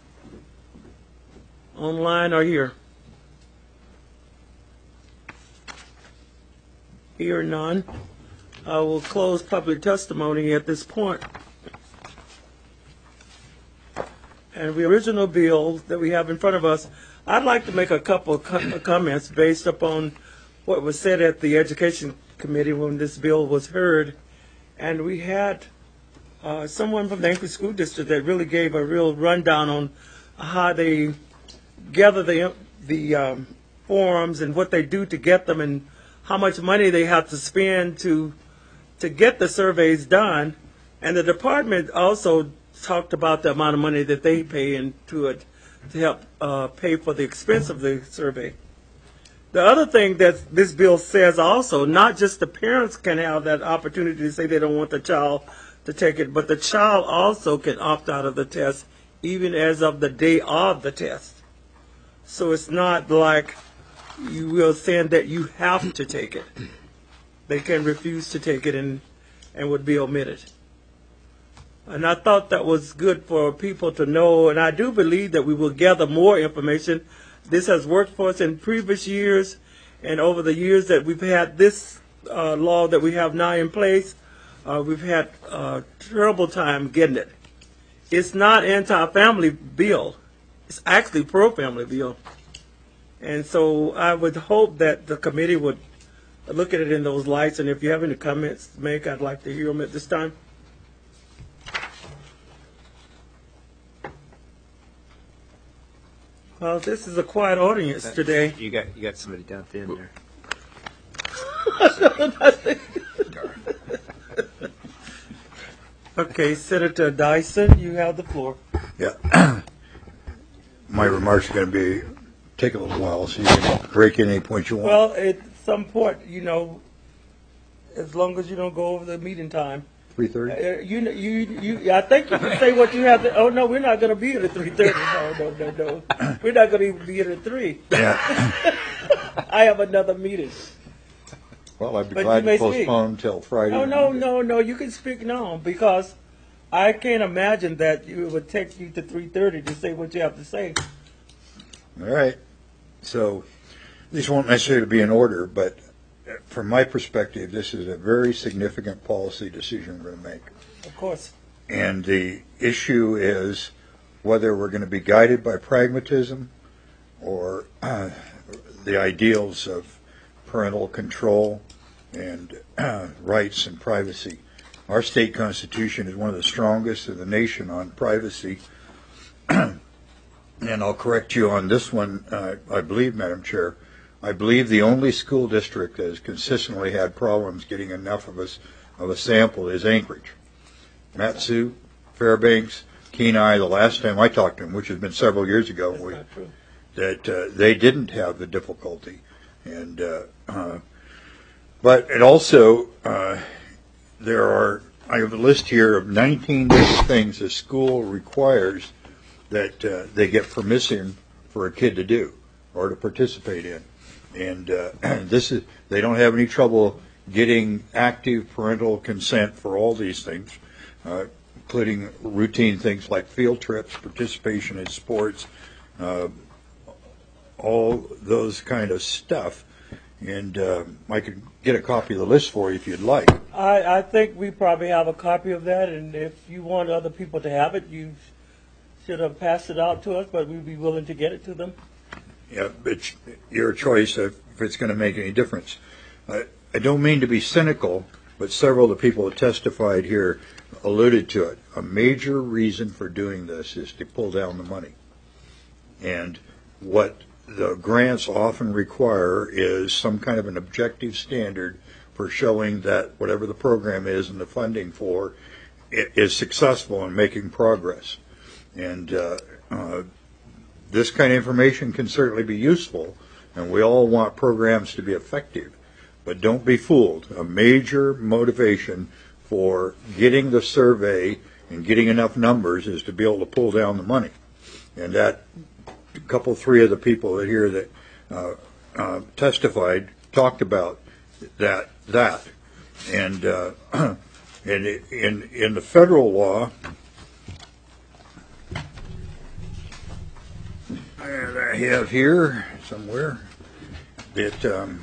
Speaker 1: Online or here? Hear none. I will close public testimony at this point. And the original bill that we have in front of us, I'd like to make a couple of co- comments based upon what was said at the Education Committee when this bill was heard. And we had uh, someone from the Anchorage School District that really gave a real rundown on how they gather the, the um, forms and what they do to get them and how much money they have to spend to, to get the surveys done. And the department also talked about the amount of money that they pay into it to help uh, pay for the expense of the survey. The other thing that this bill says also, not just the parents can have that opportunity to say they don't want the child to take it, but the child also can opt out of the test even as of the day of the test. So it's not like you will saying that you have to take it. They can refuse to take it and, and would be omitted. And I thought that was good for people to know, and I do believe that we will gather more information. This has worked for us in previous years, and over the years that we've had this uh, law that we have now in place, uh, we've had a terrible time getting it. It's not anti-family bill. It's actually pro-family bill. And so I would hope that the committee would look at it in those lights, and if you have any comments to make, I'd like to hear them at this time. Well, this is a quiet audience today.
Speaker 8: You got you got somebody down at the end there.
Speaker 1: Okay, Senator Dyson, you have the floor.
Speaker 6: Yeah. My remarks are going to be take a little while, so you can break in any points you want.
Speaker 1: Well, at some point, you know, as long as you don't go over the meeting time.
Speaker 6: three thirty?
Speaker 1: Uh, you, you, you, I think you can say what you have to. Oh, no, we're not going to be here at three thirty. No, no, no, no. We're not going to even be here at three.
Speaker 6: Yeah.
Speaker 1: I have another meeting.
Speaker 6: Well, I'd be
Speaker 1: But
Speaker 6: glad
Speaker 1: you may
Speaker 6: to postpone until Friday.
Speaker 1: Oh, no, no, no. You can speak now because I can't imagine that it would take you to three thirty to say what you have to say.
Speaker 6: All right. So these won't necessarily be in order, but from my perspective, this is a very significant policy decision we're going to make.
Speaker 1: Of course.
Speaker 6: And the issue is whether we're going to be guided by pragmatism or uh, the ideals of parental control and uh, rights and privacy. Our state constitution is one of the strongest in the nation on privacy. And I'll correct you on this one, uh, I believe, Madam Chair. I believe the only school district that has consistently had problems getting enough of us of a sample is Anchorage. Matsu, Fairbanks, Kenai, the last time I talked to them, which has been several years ago, we, that uh, they didn't have the difficulty. And uh, uh, but it also, uh, there are, I have a list here of nineteen different things a school requires that uh, they get permission for a kid to do or to participate in. And uh, this is, they don't have any trouble getting active parental consent for all these things, uh, including routine things like field trips, participation in sports, uh, all those kind of stuff. And uh, I could get a copy of the list for you if you'd like.
Speaker 1: I, I think we probably have a copy of that, and if you want other people to have it, you should have passed it out to us, but we'd be willing to get it to them.
Speaker 6: Yeah, it's your choice if it's going to make any difference. I, I don't mean to be cynical, but several of the people that testified here alluded to it. A major reason for doing this is to pull down the money. And what the grants often require is some kind of an objective standard for showing that whatever the program is and the funding for it is successful in making progress. And uh, uh, this kind of information can certainly be useful, and we all want programs to be effective. But don't be fooled. A major motivation for getting the survey and getting enough numbers is to be able to pull down the money. And that a couple, three of the people that here that uh, uh, testified talked about that. That, and uh, and in in the federal law, and I have here somewhere that um,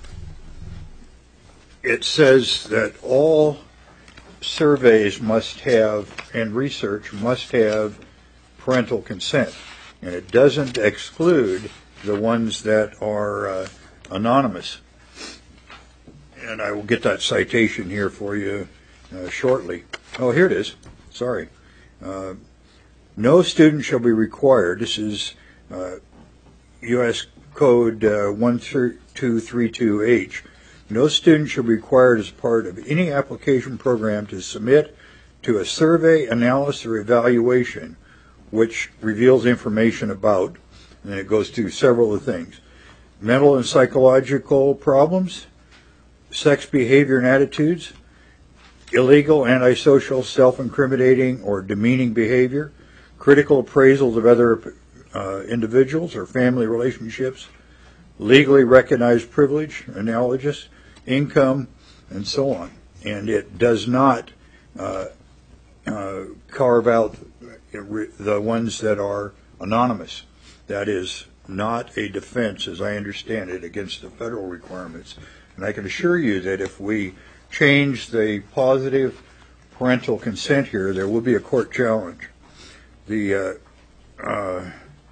Speaker 6: it says that all surveys must have and research must have parental consent. And it doesn't exclude the ones that are uh, anonymous. And I will get that citation here for you uh, shortly. Oh, here it is. Sorry. Uh, no student shall be required. This is uh, U S Code uh, one two three two H. No student shall be required as part of any application program to submit to a survey, analysis, or evaluation which reveals information about, and it goes through several of the things, mental and psychological problems, sex behavior and attitudes, illegal, antisocial, self-incriminating, or demeaning behavior, critical appraisals of other uh, individuals or family relationships, legally recognized privilege, analogous, income, and so on. And it does not uh, uh, carve out the ones that are anonymous. That is not a defense, as I understand it, against the federal requirements. And I can assure you that if we change the positive parental consent here, there will be a court challenge. The uh, uh,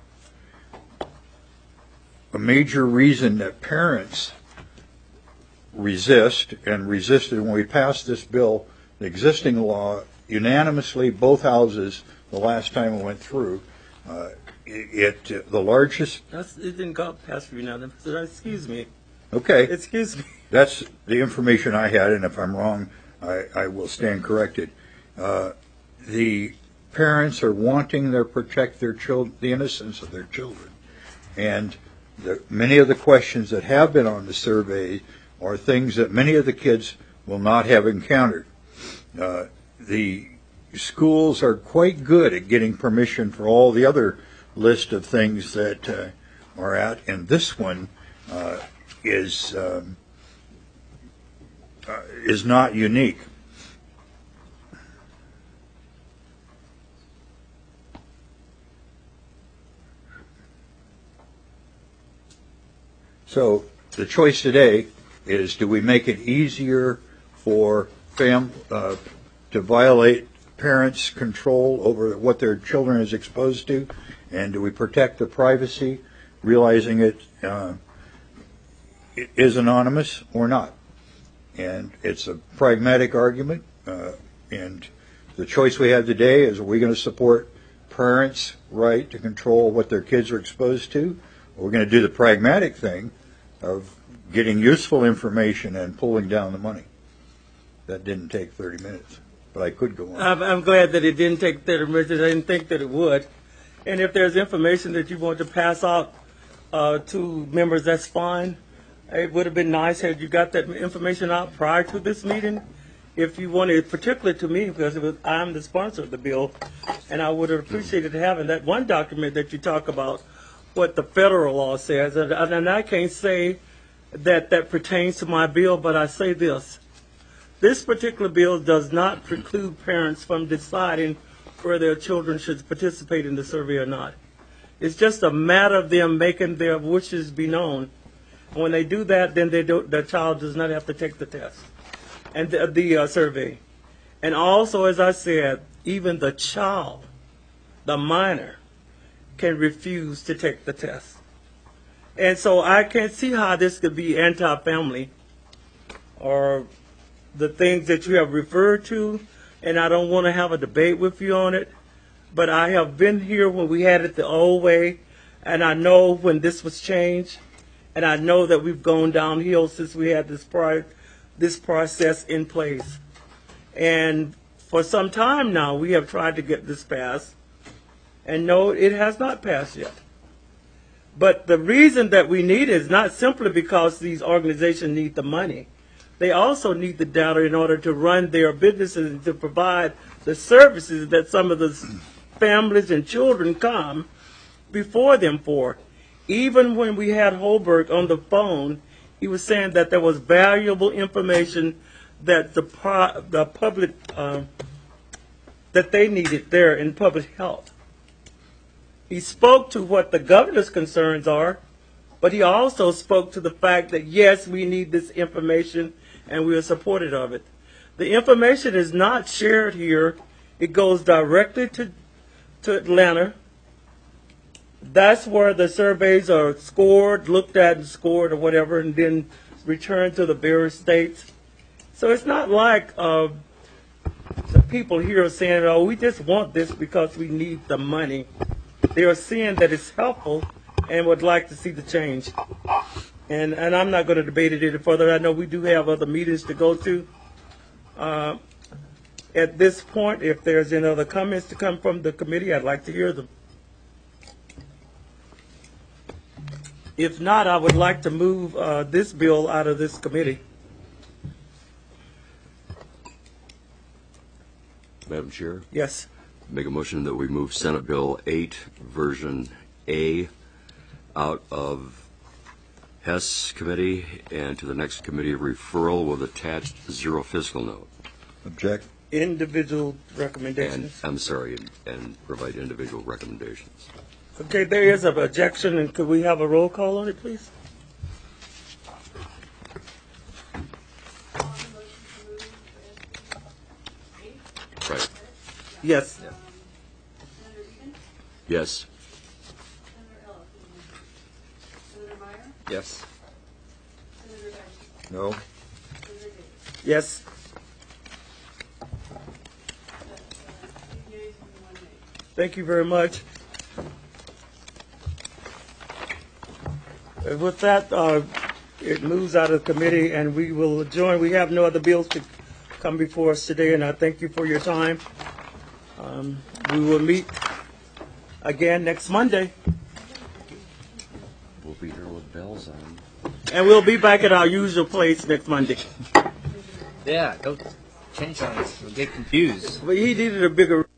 Speaker 6: a major reason that parents resist and resisted when we passed this bill, the existing law, unanimously, both houses, the last time it went through, uh, it, it the largest.
Speaker 1: That's, it didn't go past unanimous. Excuse me.
Speaker 6: Okay.
Speaker 1: Excuse me.
Speaker 6: That's the information I had, and if I'm wrong, I, I will stand corrected. Uh, the parents are wanting to protect their children, the innocence of their children, and the, many of the questions that have been on the survey are things that many of the kids will not have encountered. Uh, the schools are quite good at getting permission for all the other list of things that uh, are at, and this one uh, is um, uh, is not unique. So the choice today is, do we make it easier for fam uh, to violate parents' control over what their children is exposed to, and do we protect the privacy, realizing it, uh, it is anonymous or not? And it's a pragmatic argument, uh, and the choice we have today is, are we going to support parents' right to control what their kids are exposed to, or we're going to do the pragmatic thing of getting useful information and pulling down the money? That didn't take thirty minutes, but I could go on.
Speaker 1: I'm, I'm glad that it didn't take thirty minutes. I didn't think that it would. And if there's information that you want to pass out uh, to members, that's fine. It would have been nice had you got that information out prior to this meeting. If you wanted, particularly to me, because it was, I'm the sponsor of the bill, and I would have appreciated having that one document that you talk about, what the federal law says. And, and I can't say that that pertains to my bill, but I say this. This particular bill does not preclude parents from deciding whether their children should participate in the survey or not. It's just a matter of them making their wishes be known. And when they do that, then they do, the child does not have to take the test and the, the uh, survey. And also, as I said, even the child, the minor, can refuse to take the test. And so I can't see how this could be anti-family or the things that you have referred to, and I don't want to have a debate with you on it, but I have been here when we had it the old way, and I know when this was changed, and I know that we've gone downhill since we had this pri- this process in place. And for some time now, we have tried to get this passed, and no, it has not passed yet. But the reason that we need it is not simply because these organizations need the money. They also need the data in order to run their businesses and to provide the services that some of the families and children come before them for. Even when we had Holberg on the phone, he was saying that there was valuable information that the, the public, uh, that they needed there in public health. He spoke to what the governor's concerns are, but he also spoke to the fact that, yes, we need this information and we are supportive of it. The information is not shared here. It goes directly to, to Atlanta. That's where the surveys are scored, looked at and scored or whatever, and then returned to the various states. So it's not like uh, the people here are saying, oh, we just want this because we need the money. They are seeing that it's helpful and would like to see the change. And, and I'm not going to debate it any further. I know we do have other meetings to go to. Uh, at this point, if there's any other comments to come from the committee, I'd like to hear them. If not, I would like to move uh, this bill out of this committee.
Speaker 3: Madam Chair?
Speaker 1: Yes.
Speaker 3: Make a motion that we move Senate Bill eight, version A, out of Hess committee and to the next committee referral with attached zero fiscal note.
Speaker 6: Object.
Speaker 1: Individual recommendations.
Speaker 3: And, I'm sorry, and, and provide individual recommendations.
Speaker 1: Okay, there is an objection, and could we have a roll call on it, please?
Speaker 3: Right.
Speaker 1: Yes.
Speaker 3: Yes.
Speaker 8: Yes.
Speaker 6: No.
Speaker 1: Yes. Thank you very much. And with that, uh, it moves out of committee, and we will adjourn. We have no other bills to come before us today, and I thank you for your time. Um, we will meet again next Monday.
Speaker 3: We'll be here with bells on.
Speaker 1: And we'll be back at our usual place next Monday.
Speaker 8: Yeah, don't change things. We'll get confused.
Speaker 1: But he needed a bigger...